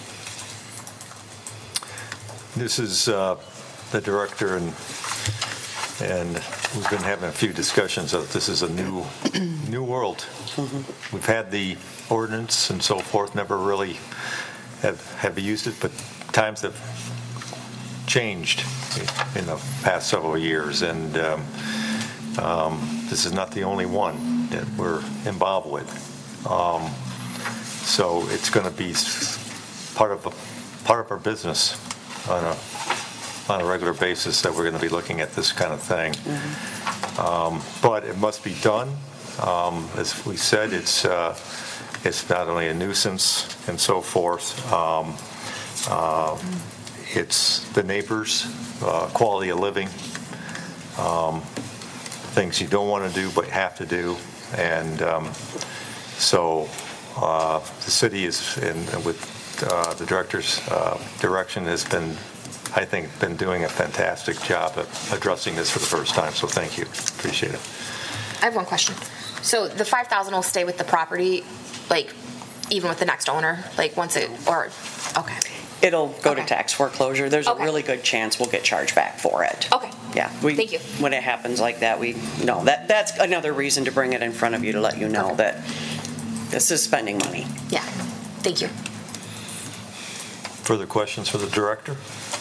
This is uh, the director, and and we've been having a few discussions of this is a new new world. Mm-hmm. We've had the ordinance and so forth, never really have have used it, but times have changed in the past several years, and um, um, this is not the only one that we're involved with. Um, so it's going to be part of a, part of our business on a on a regular basis that we're going to be looking at this kind of thing. Mm-hmm. Um, but it must be done. Um, as we said, it's uh, it's not only a nuisance and so forth. Um, uh, it's the neighbors, uh, quality of living, um, things you don't want to do but have to do, and um, so uh, the city is, in, with uh, the director's uh, direction, has been, I think, been doing a fantastic job of addressing this for the first time. So thank you, appreciate it. I have one question. So the five thousand will stay with the property, like even with the next owner, like once it, or okay. It'll go okay. to tax foreclosure. There's okay. a really good chance we'll get charged back for it. Okay. Yeah. We, Thank you. When it happens like that, we no that that's another reason to bring it in front of you to let you know okay. that this is spending money. Yeah. Thank you. Further questions for the director?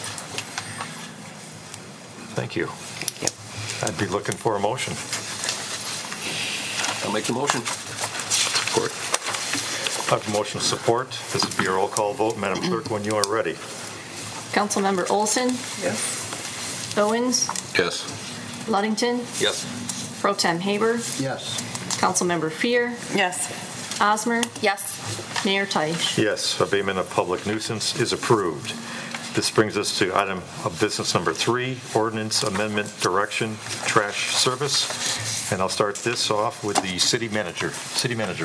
Thank you. Yep. I'd be looking for a motion. I'll make the motion. Support. I have a motion of support. This will be a roll call vote. Madam Clerk, when you are ready. Councilmember Olson? Yes. Owens? Yes. Ludington? Yes. Pro Tem Haber? Yes. Councilmember Fear? Yes. Osmer? Yes. Mayor Teich? Yes, abatement of public nuisance is approved. This brings us to item of business number three, ordinance amendment direction trash service. And I'll start this off with the city manager. City manager.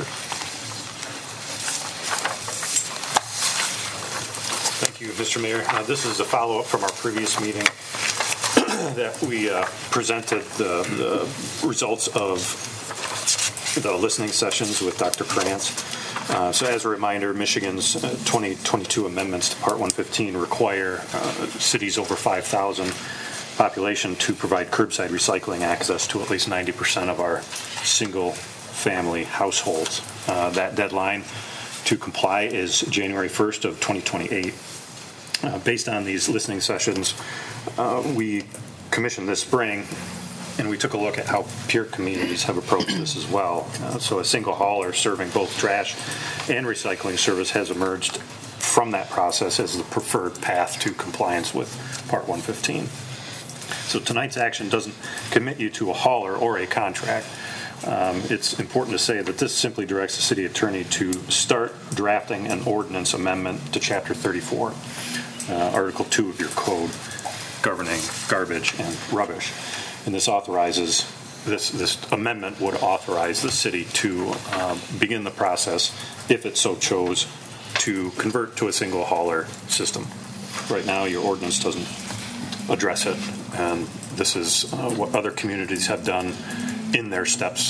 Thank you, Mister Mayor. Uh, This is a follow-up from our previous meeting that we uh, presented the, the results of the listening sessions with Doctor Krantz. Uh, so as a reminder, Michigan's uh, twenty twenty-two amendments to Part one fifteen require uh, cities over five thousand population to provide curbside recycling access to at least ninety percent of our single-family households. Uh, that deadline to comply is January first of twenty twenty-eight. Uh, based on these listening sessions, uh, we commissioned this spring, and we took a look at how peer communities have approached this as well. Uh, so a single hauler serving both trash and recycling service has emerged from that process as the preferred path to compliance with Part one fifteen. So tonight's action doesn't commit you to a hauler or a contract. Um, it's important to say that this simply directs the city attorney to start drafting an ordinance amendment to Chapter thirty-four, uh, Article two of your code governing garbage and rubbish. And this authorizes, this, this amendment would authorize the city to um, begin the process, if it so chose, to convert to a single hauler system. Right now, your ordinance doesn't address it, and this is uh, what other communities have done in their steps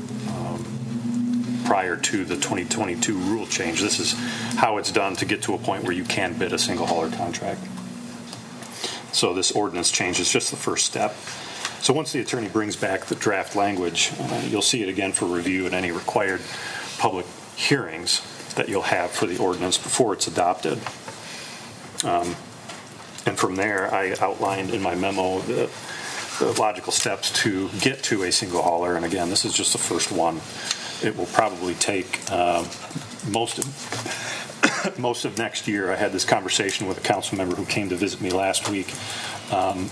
um, prior to the twenty twenty-two rule change. This is how it's done to get to a point where you can bid a single hauler contract. So this ordinance change is just the first step. So once the attorney brings back the draft language, uh, you'll see it again for review at any required public hearings that you'll have for the ordinance before it's adopted. Um, and from there, I outlined in my memo the, the logical steps to get to a single hauler. And again, this is just the first one. It will probably take uh, most of most of next year. I had this conversation with a council member who came to visit me last week. Um,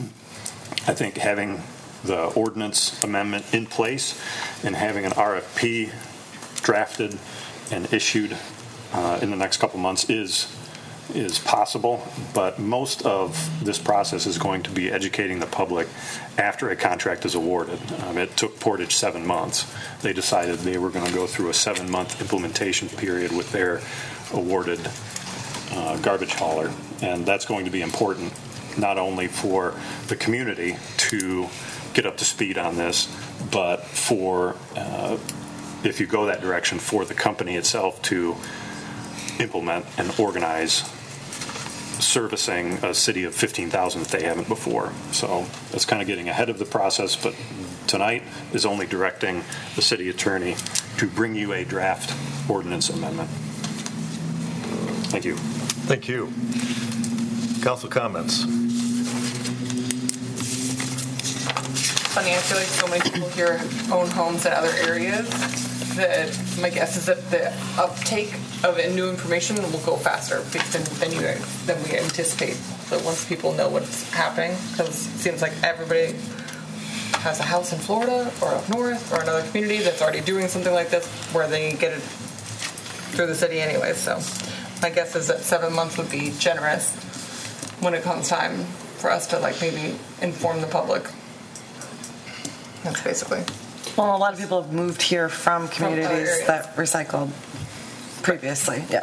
I think having the ordinance amendment in place and having an R F P drafted and issued uh, in the next couple months is is possible, but most of this process is going to be educating the public after a contract is awarded. Um, it took Portage seven months. They decided they were going to go through a seven-month implementation period with their awarded uh, garbage hauler, and that's going to be important not only for the community to get up to speed on this, but for, uh, if you go that direction, for the company itself to implement and organize servicing a city of fifteen thousand if they haven't before. So that's kind of getting ahead of the process, but tonight is only directing the city attorney to bring you a draft ordinance amendment. Thank you. Thank you. Council comments. Funny, I feel like so many people here own homes in other areas that my guess is that the uptake of new information will go faster than, than you than we anticipate. So once people know what's happening, because it seems like everybody has a house in Florida or up north or another community that's already doing something like this where they get it through the city anyway. So my guess is that seven months would be generous when it comes time for us to like maybe inform the public. That's basically. Well, a lot of people have moved here from communities areas. that recycled previously. Yeah.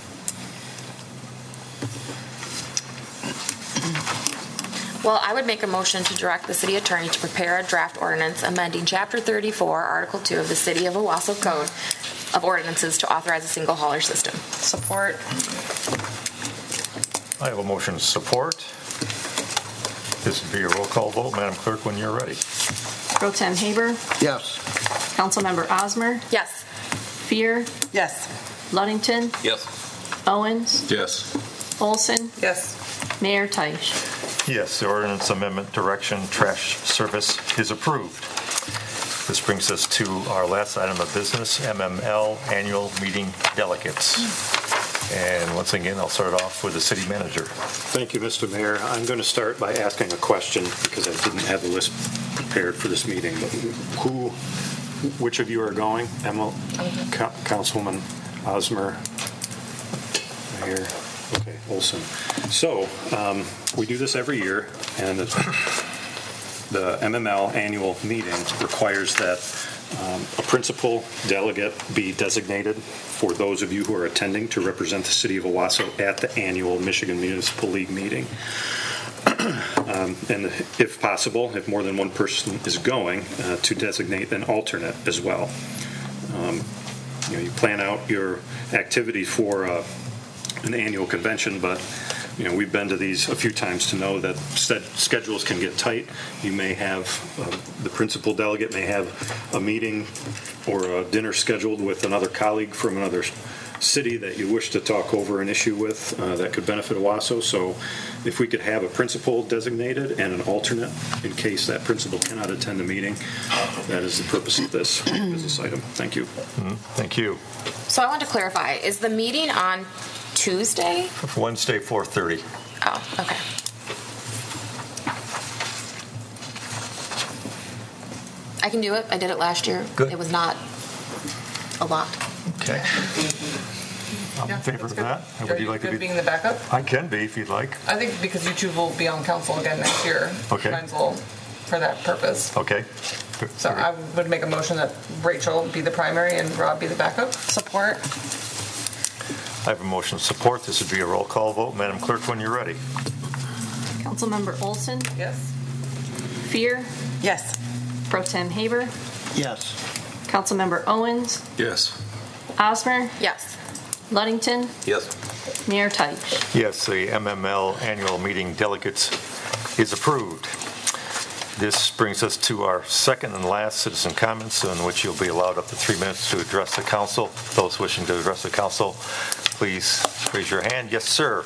Well, I would make a motion to direct the city attorney to prepare a draft ordinance amending Chapter thirty-four, Article two of the City of Owasso Code of Ordinances to authorize a single hauler system. Support. I have a motion to support. This would be a roll call vote. Madam Clerk, when you're ready. Pro Tem Haber? Yes. Councilmember Osmer? Yes. Fear? Yes. Ludington? Yes. Owens? Yes. Olson? Yes. Mayor Teich? Yes, the ordinance amendment direction trash service is approved. This brings us to our last item of business, M M L Annual Meeting Delegates. And once again, I'll start off with the city manager. Thank you, Mister Mayor. I'm going to start by asking a question because I didn't have the list prepared for this meeting. But who which of you are going? Emma, Co- Councilwoman Osmer, Mayor, okay, Olson. So um, we do this every year, and the, the M M L annual meeting requires that um, a principal delegate be designated for those of you who are attending to represent the city of Owasso at the annual Michigan Municipal League meeting. Um, and if possible, if more than one person is going, uh, to designate an alternate as well. Um, you know, you plan out your activity for uh, an annual convention, but you know, we've been to these a few times to know that set schedules can get tight. You may have uh, the principal delegate may have a meeting or a dinner scheduled with another colleague from another city that you wish to talk over an issue with uh, that could benefit Owasso. So if we could have a principal designated and an alternate in case that principal cannot attend the meeting, that is the purpose of this business item. Thank you. Mm-hmm. Thank you. So I want to clarify, is the meeting on Tuesday? Wednesday, four thirty. Oh, okay. I can do it. I did it last year. Good. It was not a lot. Okay. I'm Yeah, in favor that's of good. that. Are Would you you like good to be? being the backup? I can be if you'd like. I think because you two will be on council again next year. Okay. Might as well for that purpose. Okay. So I would make a motion that Rachel be the primary and Rob be the backup. Support. I have a motion of support. This would be a roll call vote. Madam Clerk, when you're ready. Councilmember Olson? Yes. Fear? Yes. Pro Tem Haber? Yes. Councilmember Owens? Yes. Osmer? Yes. Ludington? Yes. Mayor Teich? Yes, the M M L annual meeting delegates is approved. This brings us to our second and last citizen comments, in which you'll be allowed up to three minutes to address the council. Those wishing to address the council, please raise your hand. Yes, sir.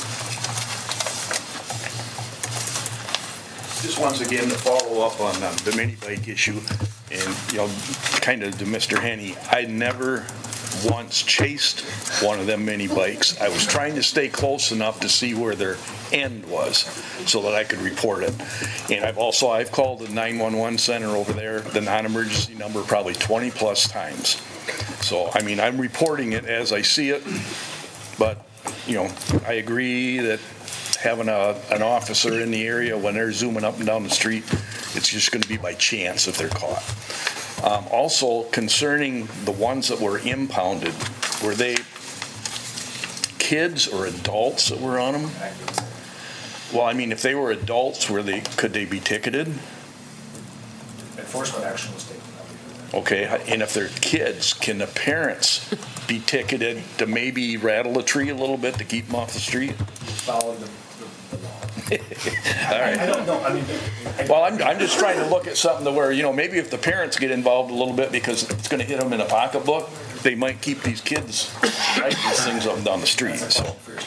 Just once again to follow up on um, the mini bike issue, and you know, kind of to Mister Henny, I never once chased one of them mini bikes. I was trying to stay close enough to see where their end was so that I could report it. And I've also I've called the nine one one center over there, the non-emergency number, probably twenty plus times. So I mean, I'm reporting it as I see it, but you know, I agree that having a, an officer in the area when they're zooming up and down the street, it's just going to be by chance if they're caught. Um, also, concerning the ones that were impounded, were they kids or adults that were on them? Well, I mean, if they were adults, were they could they be ticketed? Enforcement action was taken. Okay, and if they're kids, can the parents be ticketed to maybe rattle a tree a little bit to keep them off the street? Follow the, the, the law. All right. I don't know. I mean, I, Well, I'm, I'm just trying to look at something to where, you know, maybe if the parents get involved a little bit because it's going to hit them in a pocketbook, they might keep these kids, right, these things up and down the street. So.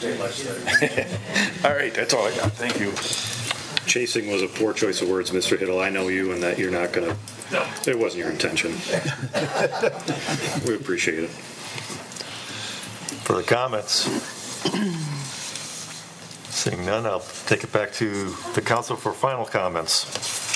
All right, that's all I got. Thank you. Chasing was a poor choice of words, Mister Hiddle. I know you and that you're not going to, it wasn't your intention. We appreciate it. For the comments, seeing none, I'll take it back to the council for final comments.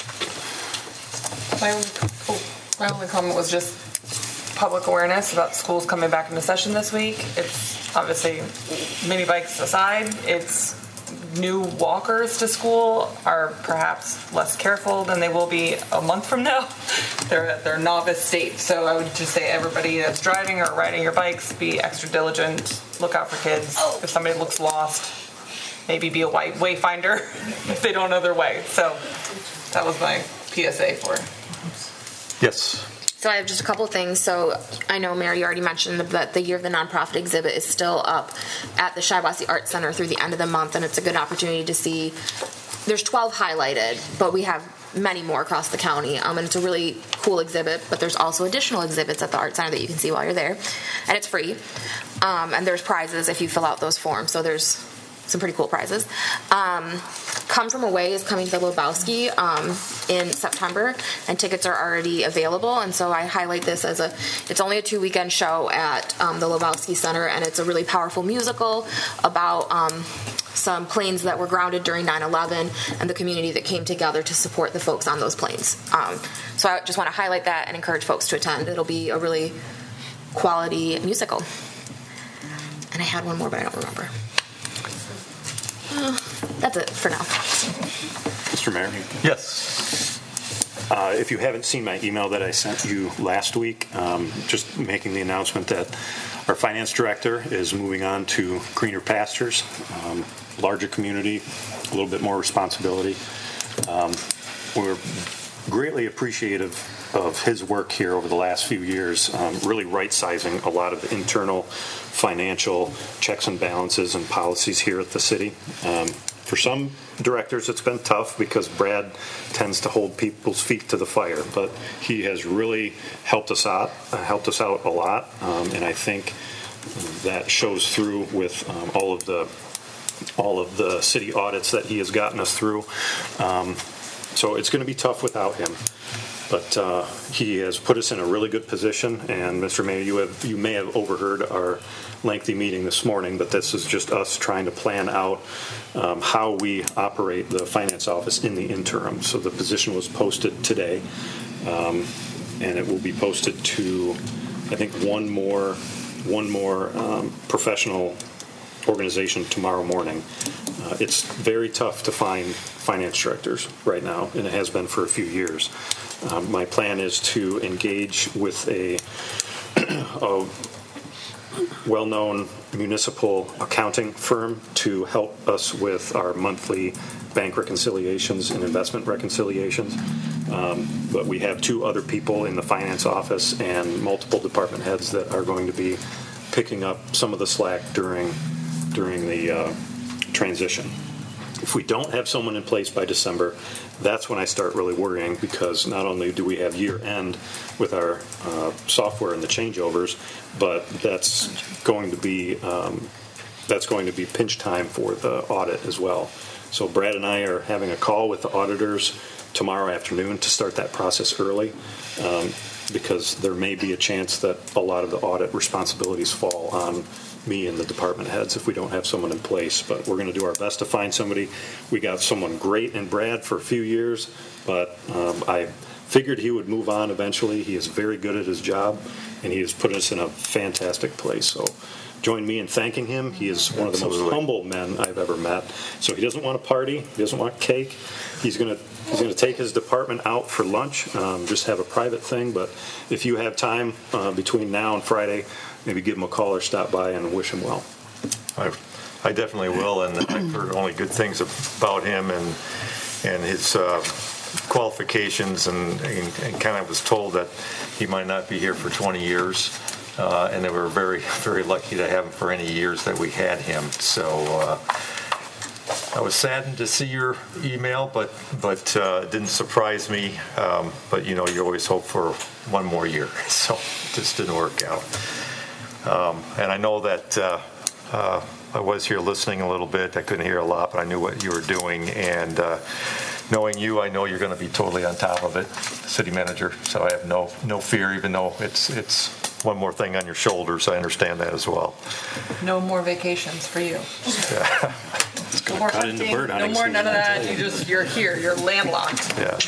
My only, oh, my only comment was just public awareness about schools coming back into session this week. It's obviously, mini bikes aside, it's new walkers to school are perhaps less careful than they will be a month from now. They're at their novice state. So I would just say everybody that's driving or riding your bikes, be extra diligent, look out for kids. If somebody looks lost, maybe be a white wayfinder if they don't know their way. So that was my P S A for. Yes. So I have just a couple of things. So I know, Mayor, you already mentioned that the Year of the Nonprofit exhibit is still up at the Shiawassee Arts Center through the end of the month, and it's a good opportunity to see. There's twelve highlighted, but we have many more across the county, um, and it's a really cool exhibit, but there's also additional exhibits at the Arts Center that you can see while you're there, and it's free. Um, and there's prizes if you fill out those forms, so there's some pretty cool prizes. Um, Come From Away is coming to Lebowski um, in September, and tickets are already available. And so I highlight this as a, it's only a two weekend show at um, the Lebowski Center, and it's a really powerful musical about um, some planes that were grounded during nine eleven and the community that came together to support the folks on those planes. Um, so I just want to highlight that and encourage folks to attend. It'll be a really quality musical. And I had one more, but I don't remember. Uh, that's it for now. Mister Mayor? Yes. Uh, if you haven't seen my email that I sent you last week, um, just making the announcement that our finance director is moving on to greener pastures, um, larger community, a little bit more responsibility. Um, we're greatly appreciative of his work here over the last few years, um, really right-sizing a lot of the internal financial checks and balances and policies here at the city. Um, for some directors, it's been tough because Brad tends to hold people's feet to the fire, but he has really helped us out, uh, helped us out a lot, um, and I think that shows through with um, all of the all of the city audits that he has gotten us through. Um, so it's going to be tough without him. But uh, he has put us in a really good position, and Mister Mayor, you have you may have overheard our lengthy meeting this morning, but this is just us trying to plan out um, how we operate the finance office in the interim. So the position was posted today, um, and it will be posted to, I think, one more one more um, professional organization tomorrow morning. Uh, it's very tough to find finance directors right now, and it has been for a few years. Um, my plan is to engage with a, a well-known municipal accounting firm to help us with our monthly bank reconciliations and investment reconciliations. Um, but we have two other people in the finance office and multiple department heads that are going to be picking up some of the slack during during the uh, transition. If we don't have someone in place by December, that's when I start really worrying, because not only do we have year end with our uh, software and the changeovers, but that's going to be um, that's going to be pinch time for the audit as well. So Brad and I are having a call with the auditors tomorrow afternoon to start that process early, um, because there may be a chance that a lot of the audit responsibilities fall on me and the department heads if we don't have someone in place. But we're going to do our best to find somebody. We got someone great in Brad for a few years, but um, I figured he would move on eventually. He is very good at his job, and he has put us in a fantastic place. So join me in thanking him. He is one of the Absolutely. most humble men I've ever met. So he doesn't want a party. He doesn't want cake. He's going to he's going to take his department out for lunch, um, just have a private thing. But if you have time uh, between now and Friday, maybe give him a call or stop by and wish him well. I, I definitely will, and I've heard only good things about him and and his uh, qualifications, and, and, and kind of was told that he might not be here for twenty years, uh, and they were very, very lucky to have him for any years that we had him. So uh, I was saddened to see your email, but but uh, it didn't surprise me. Um, but you know, you always hope for one more year, so it just didn't work out. Um, and I know that uh, uh, I was here listening a little bit. I couldn't hear a lot, but I knew what you were doing. And uh, knowing you, I know you're going to be totally on top of it, city manager. So I have no no fear, even though it's it's one more thing on your shoulders. I understand that as well. No more vacations for you. Yeah. No more cut into hunting, bird no hunting more none of season. that. You just you're here. You're landlocked. Yeah.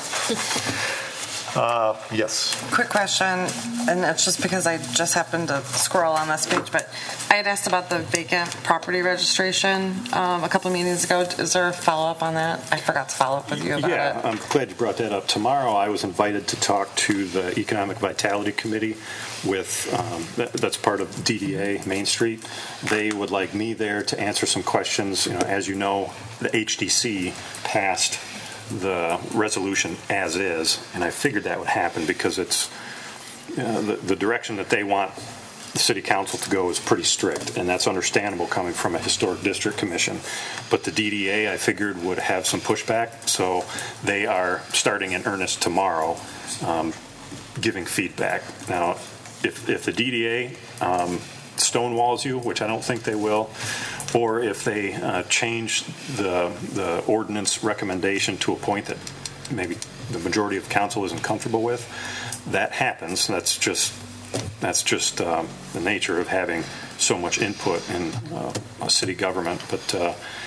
Uh, yes. Quick question, and it's just because I just happened to scroll on this page, but I had asked about the vacant property registration um, a couple of meetings ago. Is there a follow-up on that? I forgot to follow up with you about yeah, it. I'm glad you brought that up. Tomorrow I was invited to talk to the Economic Vitality Committee with, um, that, that's part of D D A Main Street. They would like me there to answer some questions. You know, as you know, the H D C passed the resolution as is, and I figured that would happen because it's uh, the, the direction that they want the city council to go is pretty strict, and that's understandable coming from a historic district commission. But the D D A, I figured, would have some pushback, so they are starting in earnest tomorrow, um, giving feedback. Now, if, if the D D A um, stonewalls you, which I don't think they will, or if they uh, change the the ordinance recommendation to a point that maybe the majority of council isn't comfortable with, that happens. That's just that's just um, the nature of having so much input in uh, a city government. But uh,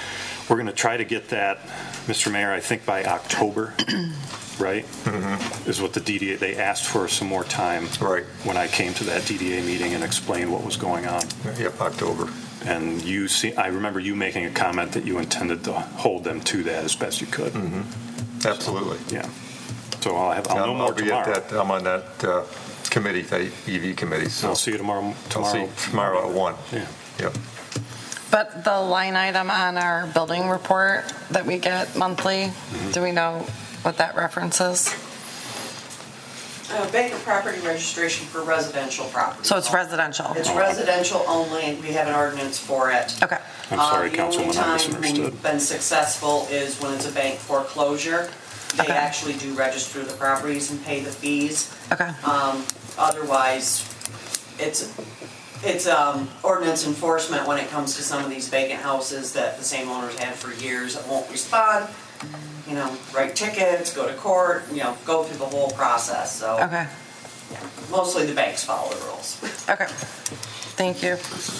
we're going to try to get that, Mister Mayor, I think by October, right? Mm-hmm. Is what the D D A, they asked for some more time. Right. When I came to that D D A meeting and explained what was going on. Yep, October. And you see, I remember you making a comment that you intended to hold them to that as best you could. Mm-hmm. Absolutely. So, yeah. So I'll have, I'll know I'm- more I'll be tomorrow. at that, I'm on that uh, committee, that E V committee, so. I'll see you tomorrow. Tomorrow. I'll see you tomorrow at one. Yeah. Yep. But the line item on our building report that we get monthly, do we know what that references? Uh, vacant property registration for residential property. So it's residential? It's residential only, and we have an ordinance for it. Okay. I'm sorry, Uh, The Councilwoman, I only time misunderstood. we've been successful is when it's a bank foreclosure. They Okay. actually do register the properties and pay the fees. Okay. Um, Otherwise, it's, it's um, ordinance enforcement when it comes to some of these vacant houses that the same owners had for years that won't respond. You know, write tickets, go to court, you know, go through the whole process, so. Okay. Yeah, mostly the banks follow the rules. Okay. Thank you.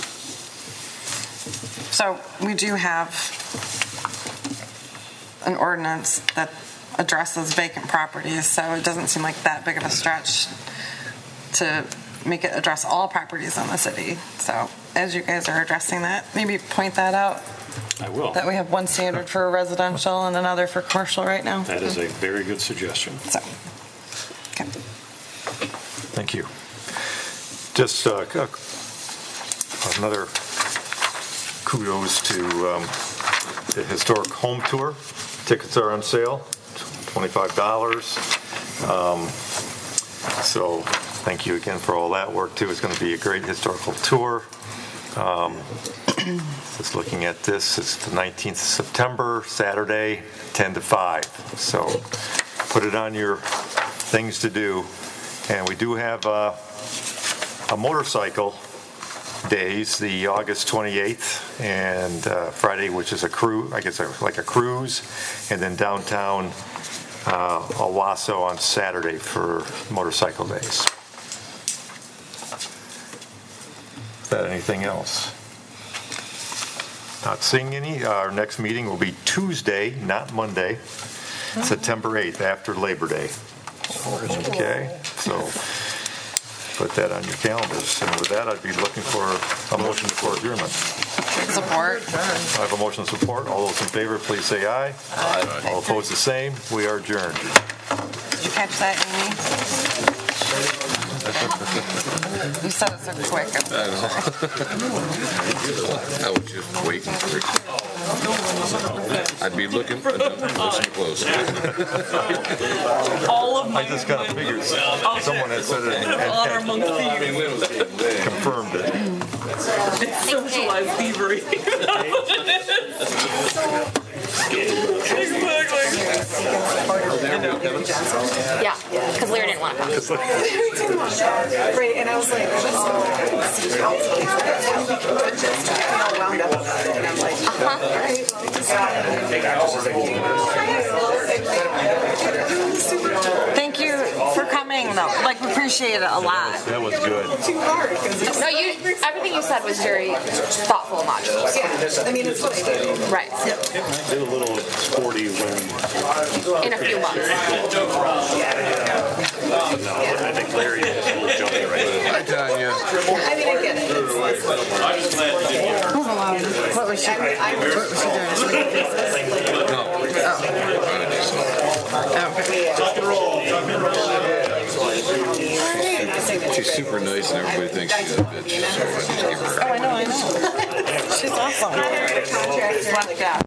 So we do have an ordinance that addresses vacant properties, so it doesn't seem like that big of a stretch to make it address all properties in the city. So as you guys are addressing that, maybe point that out. I will. That we have one standard for residential and another for commercial right now. That is a very good suggestion. So, okay. Thank you. Just uh, c- another kudos to um, the Historic Home Tour. Tickets are on sale, twenty-five dollars. Um, so thank you again for all that work, too. It's going to be a great historical tour. Um, just looking at this, it's the nineteenth of September, Saturday, ten to five. So put it on your things to do. And we do have uh, a motorcycle days, the August twenty-eighth and uh, Friday, which is a cruise, I guess like a cruise, and then downtown uh, Owasso on Saturday for motorcycle days. Is that anything else? Not seeing any. Our next meeting will be Tuesday, not Monday, September eighth, after Labor Day. Okay, so put that on your calendars. And with that, I'd be looking for a motion for adjournment. Support. I have a motion to support. All those in favor, please say aye. Aye. All opposed, the same. We are adjourned. Did you catch that, Amy? You said it so quick. I know. I was just waiting for it. I'd be looking and then listen close. All of my I just kind of figured someone had said it and honor among thieves. confirmed it. It's socialized thievery. Yeah, because Larry didn't want to come. Right, and I was like, oh, just all wound up about it, and I'm like, Thank you for coming, though. Like, we appreciate it a lot. That was good. too hard. Because No, you. Everything you said was very thoughtful and logical. yeah, I mean, it's what I do. Right. Did a little sporty when. In a few months. I think Larry is a little jumpy right now. Hi, Tanya. I mean, I get it. It's, What was she, what was she doing? Just making faces? No. She's super nice and everybody thinks she's a bitch, so I just give her. Oh, I know, I know. She's awesome. contractor. Yeah.